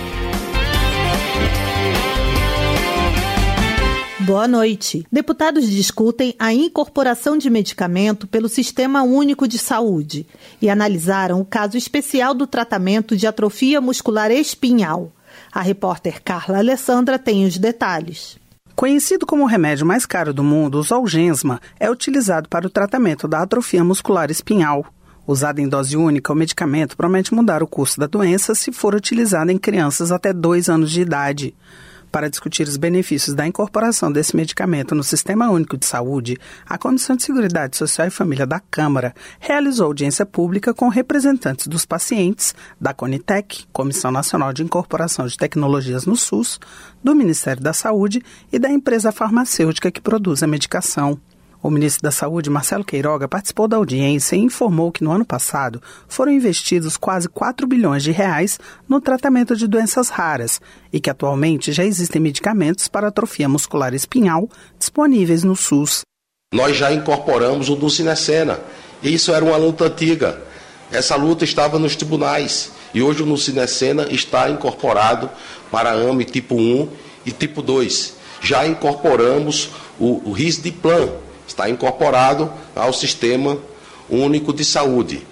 Boa noite. Deputados discutem a incorporação de medicamento pelo Sistema Único de Saúde e analisaram o caso especial do tratamento de atrofia muscular espinhal. A repórter Carla Alessandra tem os detalhes. Conhecido como o remédio mais caro do mundo, o Zolgensma é utilizado para o tratamento da atrofia muscular espinhal. Usado em dose única, o medicamento promete mudar o curso da doença se for utilizado em crianças até 2 anos de idade. Para discutir os benefícios da incorporação desse medicamento no Sistema Único de Saúde, a Comissão de Seguridade Social e Família da Câmara realizou audiência pública com representantes dos pacientes, da Conitec, Comissão Nacional de Incorporação de Tecnologias no SUS, do Ministério da Saúde e da empresa farmacêutica que produz a medicação. O ministro da Saúde, Marcelo Queiroga, participou da audiência e informou que no ano passado foram investidos quase 4 bilhões de reais no tratamento de doenças raras e que atualmente já existem medicamentos para atrofia muscular espinhal disponíveis no SUS. Nós já incorporamos o Nusinercena. Isso era uma luta antiga. Essa luta estava nos tribunais e hoje o Nusinercena está incorporado para AME tipo 1 e tipo 2. Já incorporamos o Risdiplam. Está incorporado ao Sistema Único de Saúde.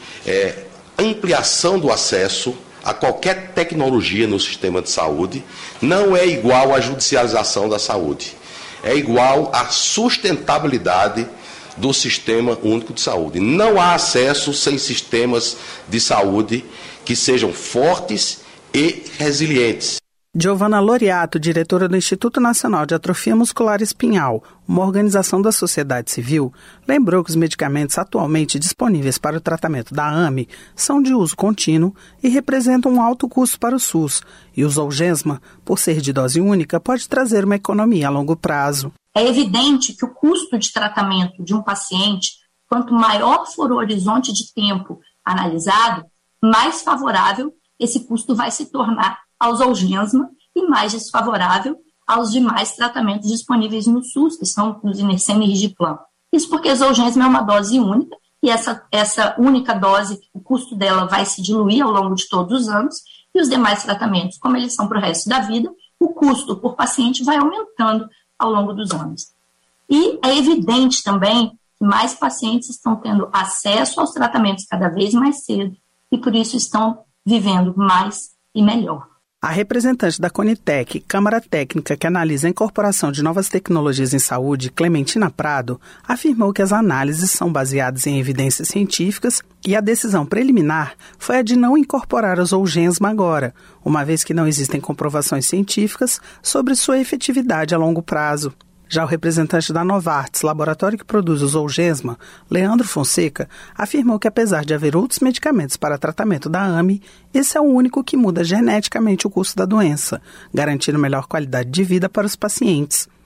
Ampliação do acesso a qualquer tecnologia no sistema de saúde não é igual à judicialização da saúde. É igual à sustentabilidade do Sistema Único de Saúde. Não há acesso sem sistemas de saúde que sejam fortes e resilientes. Giovanna Loriato, diretora do Instituto Nacional de Atrofia Muscular Espinhal, uma organização da sociedade civil, lembrou que os medicamentos atualmente disponíveis para o tratamento da AME são de uso contínuo e representam um alto custo para o SUS, e o Zolgensma, por ser de dose única, pode trazer uma economia a longo prazo. É evidente que o custo de tratamento de um paciente, quanto maior for o horizonte de tempo analisado, mais favorável esse custo vai se tornar ao Zolgensma e mais desfavorável aos demais tratamentos disponíveis no SUS, que são o Nusinercena e Risdiplam. Isso porque a Zolgensma é uma dose única e essa única dose, o custo dela vai se diluir ao longo de todos os anos e os demais tratamentos, como eles são para o resto da vida, o custo por paciente vai aumentando ao longo dos anos. E é evidente também que mais pacientes estão tendo acesso aos tratamentos cada vez mais cedo e por isso estão vivendo mais e melhor. A representante da Conitec, Câmara Técnica que analisa a incorporação de novas tecnologias em saúde, Clementina Prado, afirmou que as análises são baseadas em evidências científicas e a decisão preliminar foi a de não incorporar o Zolgensma agora, uma vez que não existem comprovações científicas sobre sua efetividade a longo prazo. Já o representante da Novartis, laboratório que produz o Zolgensma, Leandro Fonseca, afirmou que apesar de haver outros medicamentos para tratamento da AME, esse é o único que muda geneticamente o curso da doença, garantindo melhor qualidade de vida para os pacientes.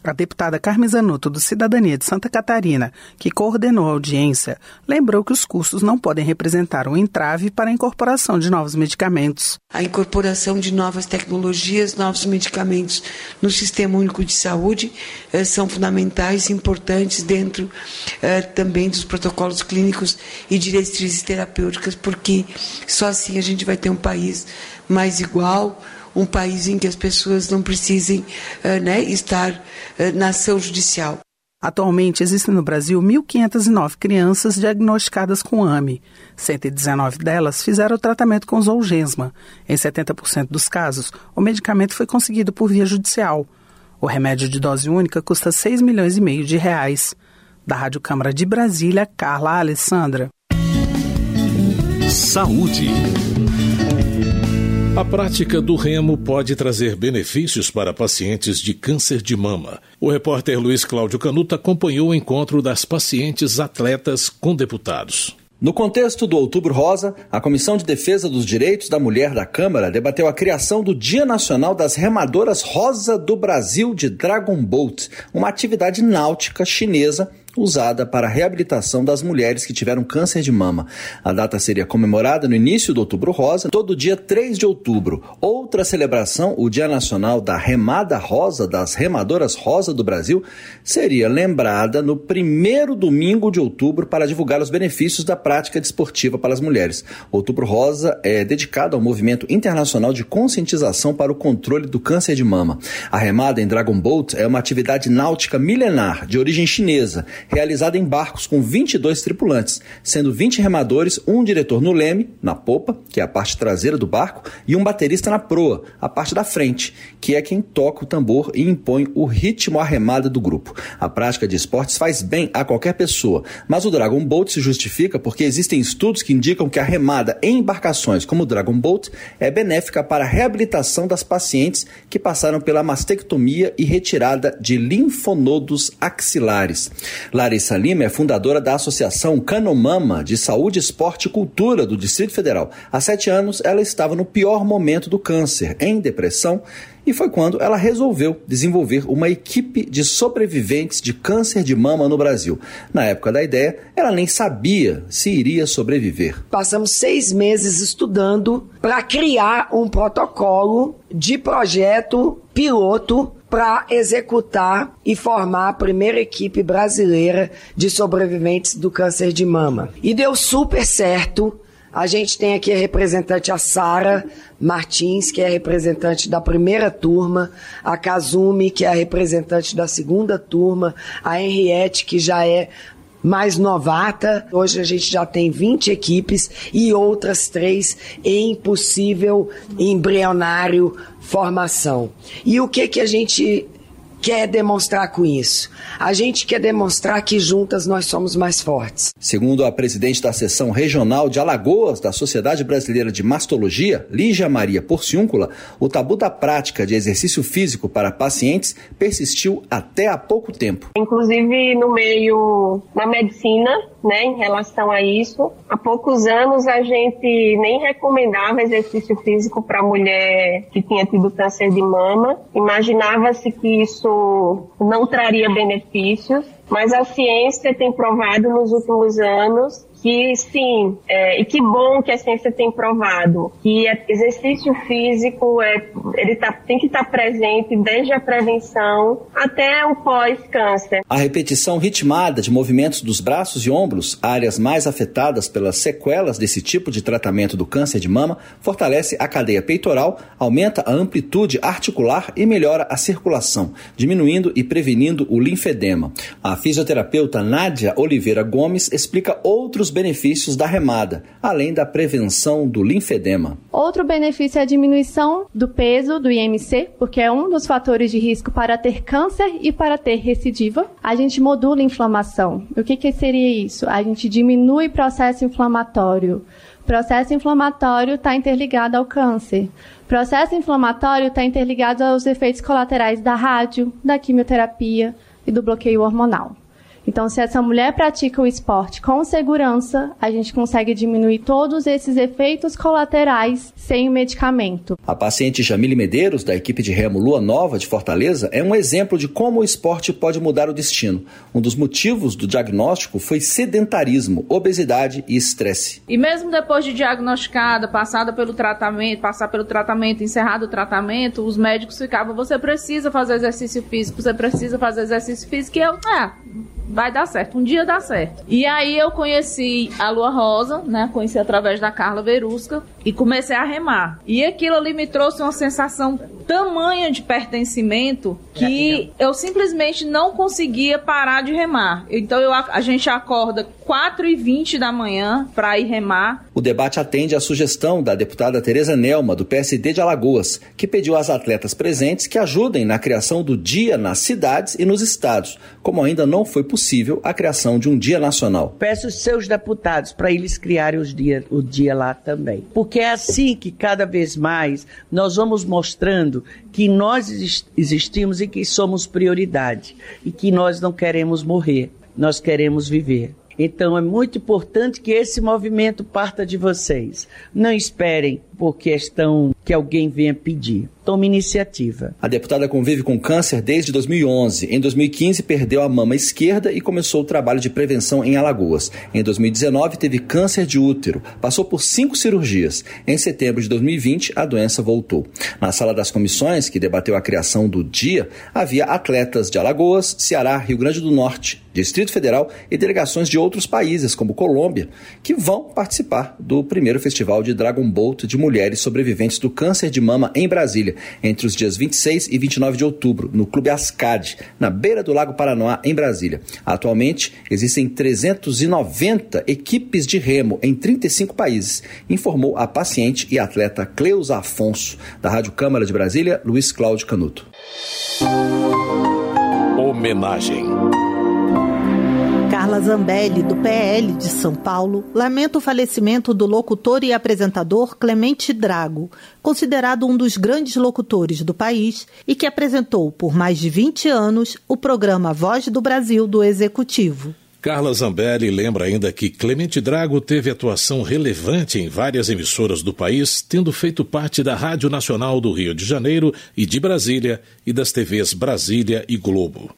A deputada Carmen Zanotto, do Cidadania de Santa Catarina, que coordenou a audiência, lembrou que os custos não podem representar um entrave para a incorporação de novos medicamentos. A incorporação de novas tecnologias, novos medicamentos no Sistema Único de Saúde são fundamentais e importantes dentro também dos protocolos clínicos e diretrizes terapêuticas, porque só assim a gente vai ter um país mais igual, um país em que as pessoas não precisem estar na ação judicial. Atualmente existem no Brasil 1.509 crianças diagnosticadas com AME. 119 delas fizeram o tratamento com Zolgensma. Em 70% dos casos, o medicamento foi conseguido por via judicial. O remédio de dose única custa R$6,5 milhões. Da Rádio Câmara de Brasília, Carla Alessandra. Saúde. A prática do remo pode trazer benefícios para pacientes de câncer de mama. O repórter Luiz Cláudio Canuto acompanhou o encontro das pacientes atletas com deputados. No contexto do Outubro Rosa, a Comissão de Defesa dos Direitos da Mulher da Câmara debateu a criação do Dia Nacional das Remadoras Rosa do Brasil de Dragon Boat, uma atividade náutica chinesa usada para a reabilitação das mulheres que tiveram câncer de mama. A data seria comemorada no início do Outubro Rosa, todo dia 3 de outubro. Outra celebração, o Dia Nacional da Remada Rosa, das Remadoras Rosa do Brasil, seria lembrada no primeiro domingo de outubro para divulgar os benefícios da prática desportiva para as mulheres. Outubro Rosa é dedicado ao movimento internacional de conscientização para o controle do câncer de mama. A remada em Dragon Boat é uma atividade náutica milenar de origem chinesa, realizada em barcos com 22 tripulantes, sendo 20 remadores, um diretor no leme, na popa, que é a parte traseira do barco, e um baterista na proa, a parte da frente, que é quem toca o tambor e impõe o ritmo à remada do grupo. A prática de esportes faz bem a qualquer pessoa, mas o Dragon Boat se justifica porque existem estudos que indicam que a remada em embarcações como o Dragon Boat é benéfica para a reabilitação das pacientes que passaram pela mastectomia e retirada de linfonodos axilares. Larissa Lima é fundadora da Associação Canomama de Saúde, Esporte e Cultura do Distrito Federal. Há 7 anos, ela estava no pior momento do câncer, em depressão, e foi quando ela resolveu desenvolver uma equipe de sobreviventes de câncer de mama no Brasil. Na época da ideia, ela nem sabia se iria sobreviver. Passamos 6 meses estudando para criar um protocolo de projeto piloto para executar e formar a primeira equipe brasileira de sobreviventes do câncer de mama. E deu super certo. A gente tem aqui a representante, a Sara Martins, que é a representante da primeira turma, a Kazumi, que é a representante da segunda turma, a Henriette, que já é mais novata. Hoje a gente já tem 20 equipes e outras 3 em possível embrionário formação. E o que a gente quer demonstrar com isso? A gente quer demonstrar que juntas nós somos mais fortes. Segundo a presidente da seção regional de Alagoas da Sociedade Brasileira de Mastologia, Lígia Maria Porciúncula, o tabu da prática de exercício físico para pacientes persistiu até há pouco tempo. Inclusive na medicina, em relação a isso, há poucos anos a gente nem recomendava exercício físico para mulher que tinha tido câncer de mama. Imaginava-se que isso não traria benefícios, mas a ciência tem provado nos últimos anos que sim, e que bom que a ciência tem provado que exercício físico tem que estar presente desde a prevenção até o pós-câncer. A repetição ritmada de movimentos dos braços e ombros, áreas mais afetadas pelas sequelas desse tipo de tratamento do câncer de mama, fortalece a cadeia peitoral, aumenta a amplitude articular e melhora a circulação, diminuindo e prevenindo o linfedema. A fisioterapeuta Nádia Oliveira Gomes explica outros benefícios da remada, além da prevenção do linfedema. Outro benefício é a diminuição do peso do IMC, porque é um dos fatores de risco para ter câncer e para ter recidiva. A gente modula a inflamação. O que seria isso? A gente diminui o processo inflamatório. O processo inflamatório está interligado ao câncer. O processo inflamatório está interligado aos efeitos colaterais da rádio, da quimioterapia e do bloqueio hormonal. Então, se essa mulher pratica o esporte com segurança, a gente consegue diminuir todos esses efeitos colaterais sem o medicamento. A paciente Jamile Medeiros, da equipe de remo Lua Nova de Fortaleza, é um exemplo de como o esporte pode mudar o destino. Um dos motivos do diagnóstico foi sedentarismo, obesidade e estresse. E mesmo depois de diagnosticada, passar pelo tratamento, encerrado o tratamento, os médicos ficavam, você precisa fazer exercício físico, e eu, vai dar certo, um dia dá certo. E aí eu conheci a Lua Rosa, né? Conheci através da Carla Verusca e comecei a remar. E aquilo ali me trouxe uma sensação tamanha de pertencimento que eu simplesmente não conseguia parar de remar. Então a gente acorda 4h20 da manhã para ir remar. O debate atende à sugestão da deputada Tereza Nelma, do PSD de Alagoas, que pediu às atletas presentes que ajudem na criação do dia nas cidades e nos estados, como ainda não foi possível a criação de um dia nacional. Peço aos seus deputados para eles criarem o dia lá também. Porque é assim que cada vez mais nós vamos mostrando que nós existimos e que somos prioridade. E que nós não queremos morrer, nós queremos viver. Então é muito importante que esse movimento parta de vocês. Não esperem por questão que alguém venha pedir. Tome iniciativa. A deputada convive com câncer desde 2011. Em 2015, perdeu a mama esquerda e começou o trabalho de prevenção em Alagoas. Em 2019, teve câncer de útero. Passou por 5 cirurgias. Em setembro de 2020, a doença voltou. Na sala das comissões, que debateu a criação do dia, havia atletas de Alagoas, Ceará, Rio Grande do Norte, Distrito Federal e delegações de outros países, como Colômbia, que vão participar do primeiro festival de Dragon Boat de mulheres sobreviventes do câncer de mama em Brasília, entre os dias 26 e 29 de outubro, no Clube Ascad, na beira do Lago Paranoá, em Brasília. Atualmente, existem 390 equipes de remo em 35 países, informou a paciente e atleta Cleusa Afonso, da Rádio Câmara de Brasília, Luiz Cláudio Canuto. Homenagem. Carla Zambelli, do PL de São Paulo, lamenta o falecimento do locutor e apresentador Clemente Drago, considerado um dos grandes locutores do país e que apresentou por mais de 20 anos o programa Voz do Brasil do Executivo. Carla Zambelli lembra ainda que Clemente Drago teve atuação relevante em várias emissoras do país, tendo feito parte da Rádio Nacional do Rio de Janeiro e de Brasília e das TVs Brasília e Globo.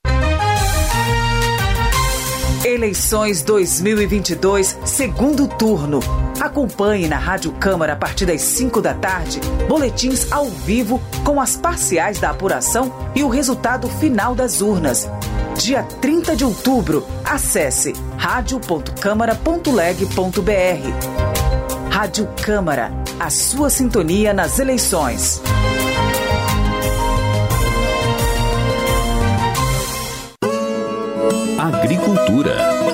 Eleições 2022, segundo turno. Acompanhe na Rádio Câmara a partir das 5 da tarde, boletins ao vivo com as parciais da apuração e o resultado final das urnas. Dia 30 de outubro, acesse radio.câmara.leg.br. Rádio Câmara, a sua sintonia nas eleições. Agricultura.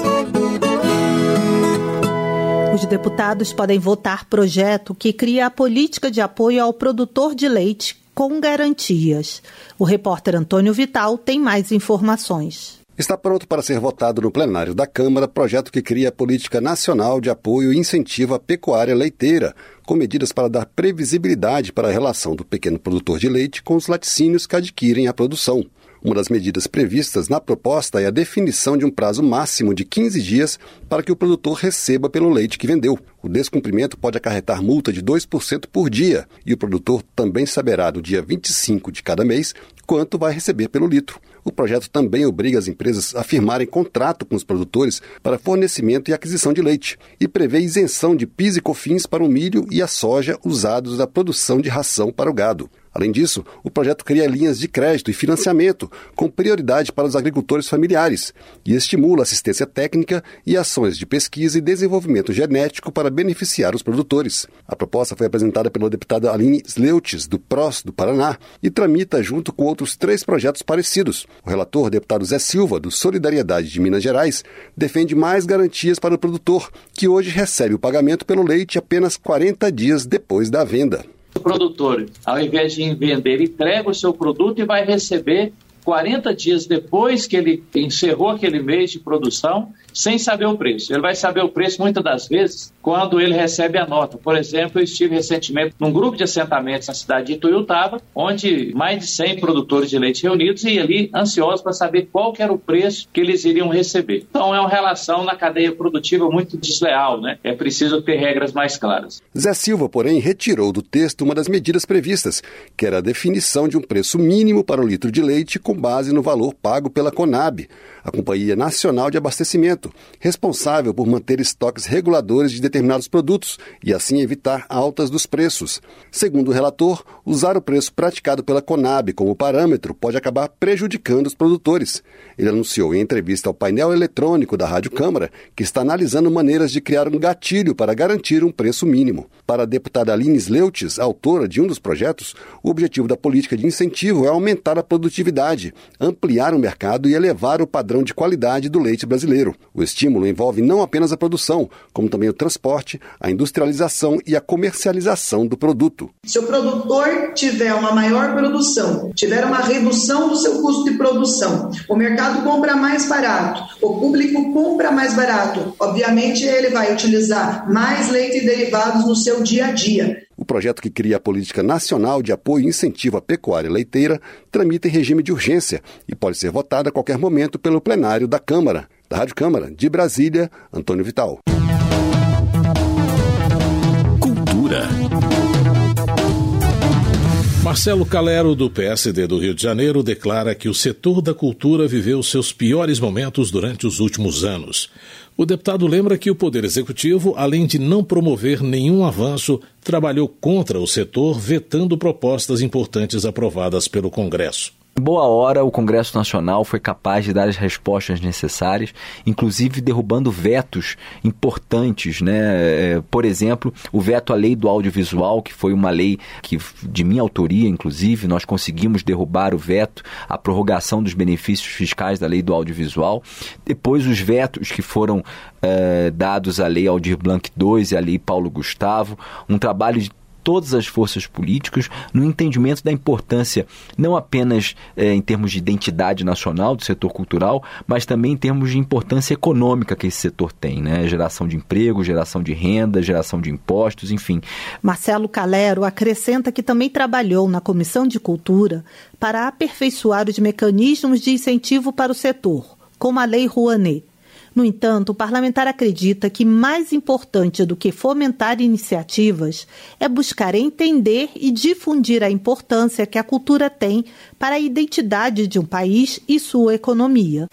Os deputados podem votar projeto que cria a política de apoio ao produtor de leite com garantias. O repórter Antônio Vital tem mais informações. Está pronto para ser votado no plenário da Câmara projeto que cria a Política Nacional de Apoio e Incentivo à Pecuária Leiteira, com medidas para dar previsibilidade para a relação do pequeno produtor de leite com os laticínios que adquirem a produção. Uma das medidas previstas na proposta é a definição de um prazo máximo de 15 dias para que o produtor receba pelo leite que vendeu. O descumprimento pode acarretar multa de 2% por dia e o produtor também saberá no dia 25 de cada mês quanto vai receber pelo litro. O projeto também obriga as empresas a firmarem contrato com os produtores para fornecimento e aquisição de leite e prevê isenção de PIS e COFINS para o milho e a soja usados na produção de ração para o gado. Além disso, o projeto cria linhas de crédito e financiamento com prioridade para os agricultores familiares e estimula assistência técnica e ações de pesquisa e desenvolvimento genético para beneficiar os produtores. A proposta foi apresentada pela deputada Aline Sleutes, do PROS do Paraná, e tramita junto com outros 3 projetos parecidos. O relator, deputado Zé Silva, do Solidariedade de Minas Gerais, defende mais garantias para o produtor, que hoje recebe o pagamento pelo leite apenas 40 dias depois da venda. O produtor, ao invés de vender, entrega o seu produto e vai receber 40 dias depois que ele encerrou aquele mês de produção, sem saber o preço. Ele vai saber o preço muitas das vezes quando ele recebe a nota. Por exemplo, eu estive recentemente num grupo de assentamentos na cidade de Ituiutaba, onde mais de 100 produtores de leite reunidos e ali ansiosos para saber qual que era o preço que eles iriam receber. Então é uma relação na cadeia produtiva muito desleal, né? É preciso ter regras mais claras. Zé Silva, porém, retirou do texto uma das medidas previstas, que era a definição de um preço mínimo para o litro de leite com base no valor pago pela Conab, a Companhia Nacional de Abastecimento, responsável por manter estoques reguladores de determinados produtos e assim evitar altas dos preços. Segundo o relator, usar o preço praticado pela Conab como parâmetro pode acabar prejudicando os produtores. Ele anunciou em entrevista ao painel eletrônico da Rádio Câmara que está analisando maneiras de criar um gatilho para garantir um preço mínimo. Para a deputada Aline Sleutz, autora de um dos projetos, o objetivo da política de incentivo é aumentar a produtividade, ampliar o mercado e elevar o padrão de qualidade do leite brasileiro. O estímulo envolve não apenas a produção, como também o transporte, a industrialização e a comercialização do produto. Se o produtor tiver uma maior produção, tiver uma redução do seu custo de produção, o mercado compra mais barato, o público compra mais barato, obviamente ele vai utilizar mais leite e derivados no seu dia a dia. O projeto que cria a Política Nacional de Apoio e Incentivo à Pecuária Leiteira tramita em regime de urgência e pode ser votado a qualquer momento pelo plenário da Câmara. Da Rádio Câmara, de Brasília, Antônio Vital. Cultura. Marcelo Calero, do PSD do Rio de Janeiro, declara que o setor da cultura viveu seus piores momentos durante os últimos anos. O deputado lembra que o Poder Executivo, além de não promover nenhum avanço, trabalhou contra o setor, vetando propostas importantes aprovadas pelo Congresso. Em boa hora, o Congresso Nacional foi capaz de dar as respostas necessárias, inclusive derrubando vetos importantes, né? Por exemplo, o veto à lei do audiovisual, que foi uma lei que, de minha autoria, inclusive, nós conseguimos derrubar o veto, a prorrogação dos benefícios fiscais da lei do audiovisual. Depois, os vetos que foram dados à lei Aldir Blanc II e à lei Paulo Gustavo, um trabalho de todas as forças políticas no entendimento da importância, não apenas em termos de identidade nacional do setor cultural, mas também em termos de importância econômica que esse setor tem, né? Geração de emprego, geração de renda, geração de impostos, enfim. Marcelo Calero acrescenta que também trabalhou na Comissão de Cultura para aperfeiçoar os mecanismos de incentivo para o setor, como a Lei Rouanet. No entanto, o parlamentar acredita que mais importante do que fomentar iniciativas é buscar entender e difundir a importância que a cultura tem para a identidade de um país e sua economia.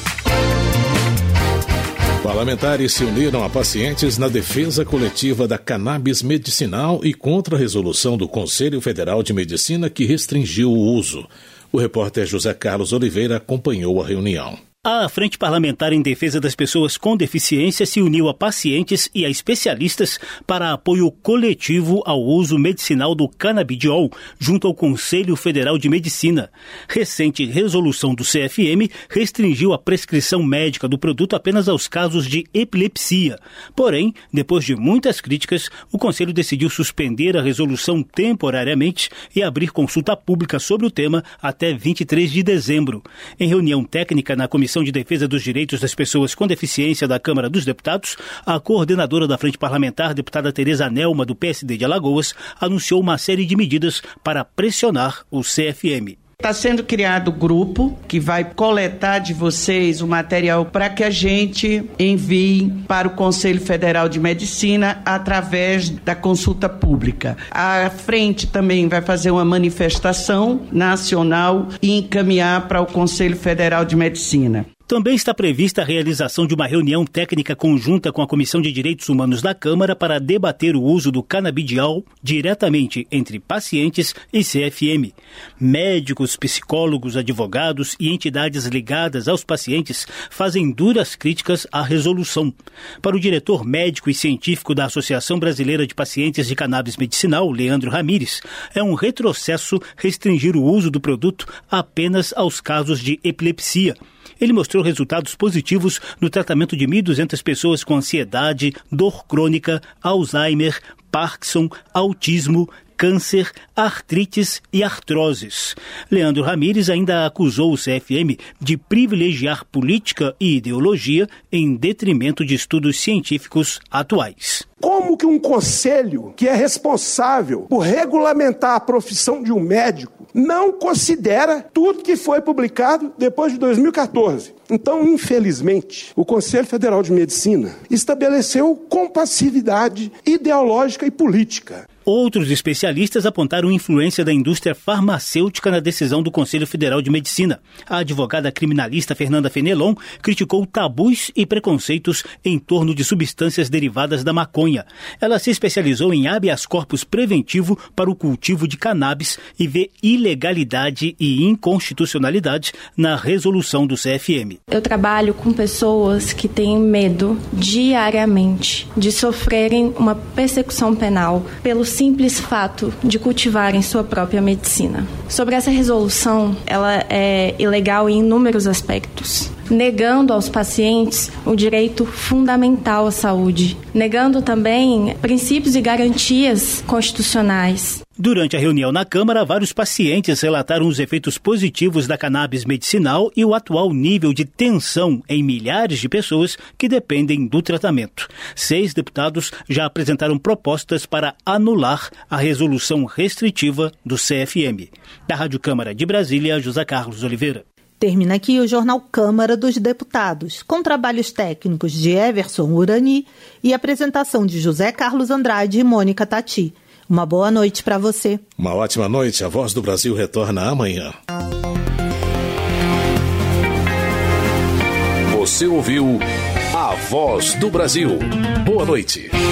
Parlamentares se uniram a pacientes na defesa coletiva da cannabis medicinal e contra a resolução do Conselho Federal de Medicina que restringiu o uso. O repórter José Carlos Oliveira acompanhou a reunião. A Frente Parlamentar em Defesa das Pessoas com Deficiência se uniu a pacientes e a especialistas para apoio coletivo ao uso medicinal do canabidiol, junto ao Conselho Federal de Medicina. Recente resolução do CFM restringiu a prescrição médica do produto apenas aos casos de epilepsia. Porém, depois de muitas críticas, o Conselho decidiu suspender a resolução temporariamente e abrir consulta pública sobre o tema até 23 de dezembro. Em reunião técnica na Comissão de Defesa dos Direitos das Pessoas com Deficiência da Câmara dos Deputados, a coordenadora da Frente Parlamentar, deputada Tereza Nelma, do PSD de Alagoas, anunciou uma série de medidas para pressionar o CFM. Está sendo criado grupo que vai coletar de vocês o material para que a gente envie para o Conselho Federal de Medicina através da consulta pública. A frente também vai fazer uma manifestação nacional e encaminhar para o Conselho Federal de Medicina. Também está prevista a realização de uma reunião técnica conjunta com a Comissão de Direitos Humanos da Câmara para debater o uso do canabidiol diretamente entre pacientes e CFM. Médicos, psicólogos, advogados e entidades ligadas aos pacientes fazem duras críticas à resolução. Para o diretor médico e científico da Associação Brasileira de Pacientes de Cannabis Medicinal, Leandro Ramires, é um retrocesso restringir o uso do produto apenas aos casos de epilepsia. Ele mostrou resultados positivos no tratamento de 1.200 pessoas com ansiedade, dor crônica, Alzheimer, Parkinson, autismo, câncer, artrites e artroses. Leandro Ramírez ainda acusou o CFM de privilegiar política e ideologia em detrimento de estudos científicos atuais. Como que um conselho que é responsável por regulamentar a profissão de um médico não considera tudo que foi publicado depois de 2014? Então, infelizmente, o Conselho Federal de Medicina estabeleceu compassividade ideológica e política. Outros especialistas apontaram influência da indústria farmacêutica na decisão do Conselho Federal de Medicina. A advogada criminalista Fernanda Fenelon criticou tabus e preconceitos em torno de substâncias derivadas da maconha. Ela se especializou em habeas corpus preventivo para o cultivo de cannabis e vê ilegalidade e inconstitucionalidade na resolução do CFM. Eu trabalho com pessoas que têm medo diariamente de sofrerem uma persecução penal pelo simples fato de cultivarem sua própria medicina. Sobre essa resolução, ela é ilegal em inúmeros aspectos, negando aos pacientes o direito fundamental à saúde, negando também princípios e garantias constitucionais. Durante a reunião na Câmara, vários pacientes relataram os efeitos positivos da cannabis medicinal e o atual nível de tensão em milhares de pessoas que dependem do tratamento. 6 deputados já apresentaram propostas para anular a resolução restritiva do CFM. Da Rádio Câmara de Brasília, José Carlos Oliveira. Termina aqui o Jornal Câmara dos Deputados, com trabalhos técnicos de Everson Urani e apresentação de José Carlos Andrade e Mônica Tati. Uma boa noite para você. Uma ótima noite. A Voz do Brasil retorna amanhã. Você ouviu A Voz do Brasil. Boa noite.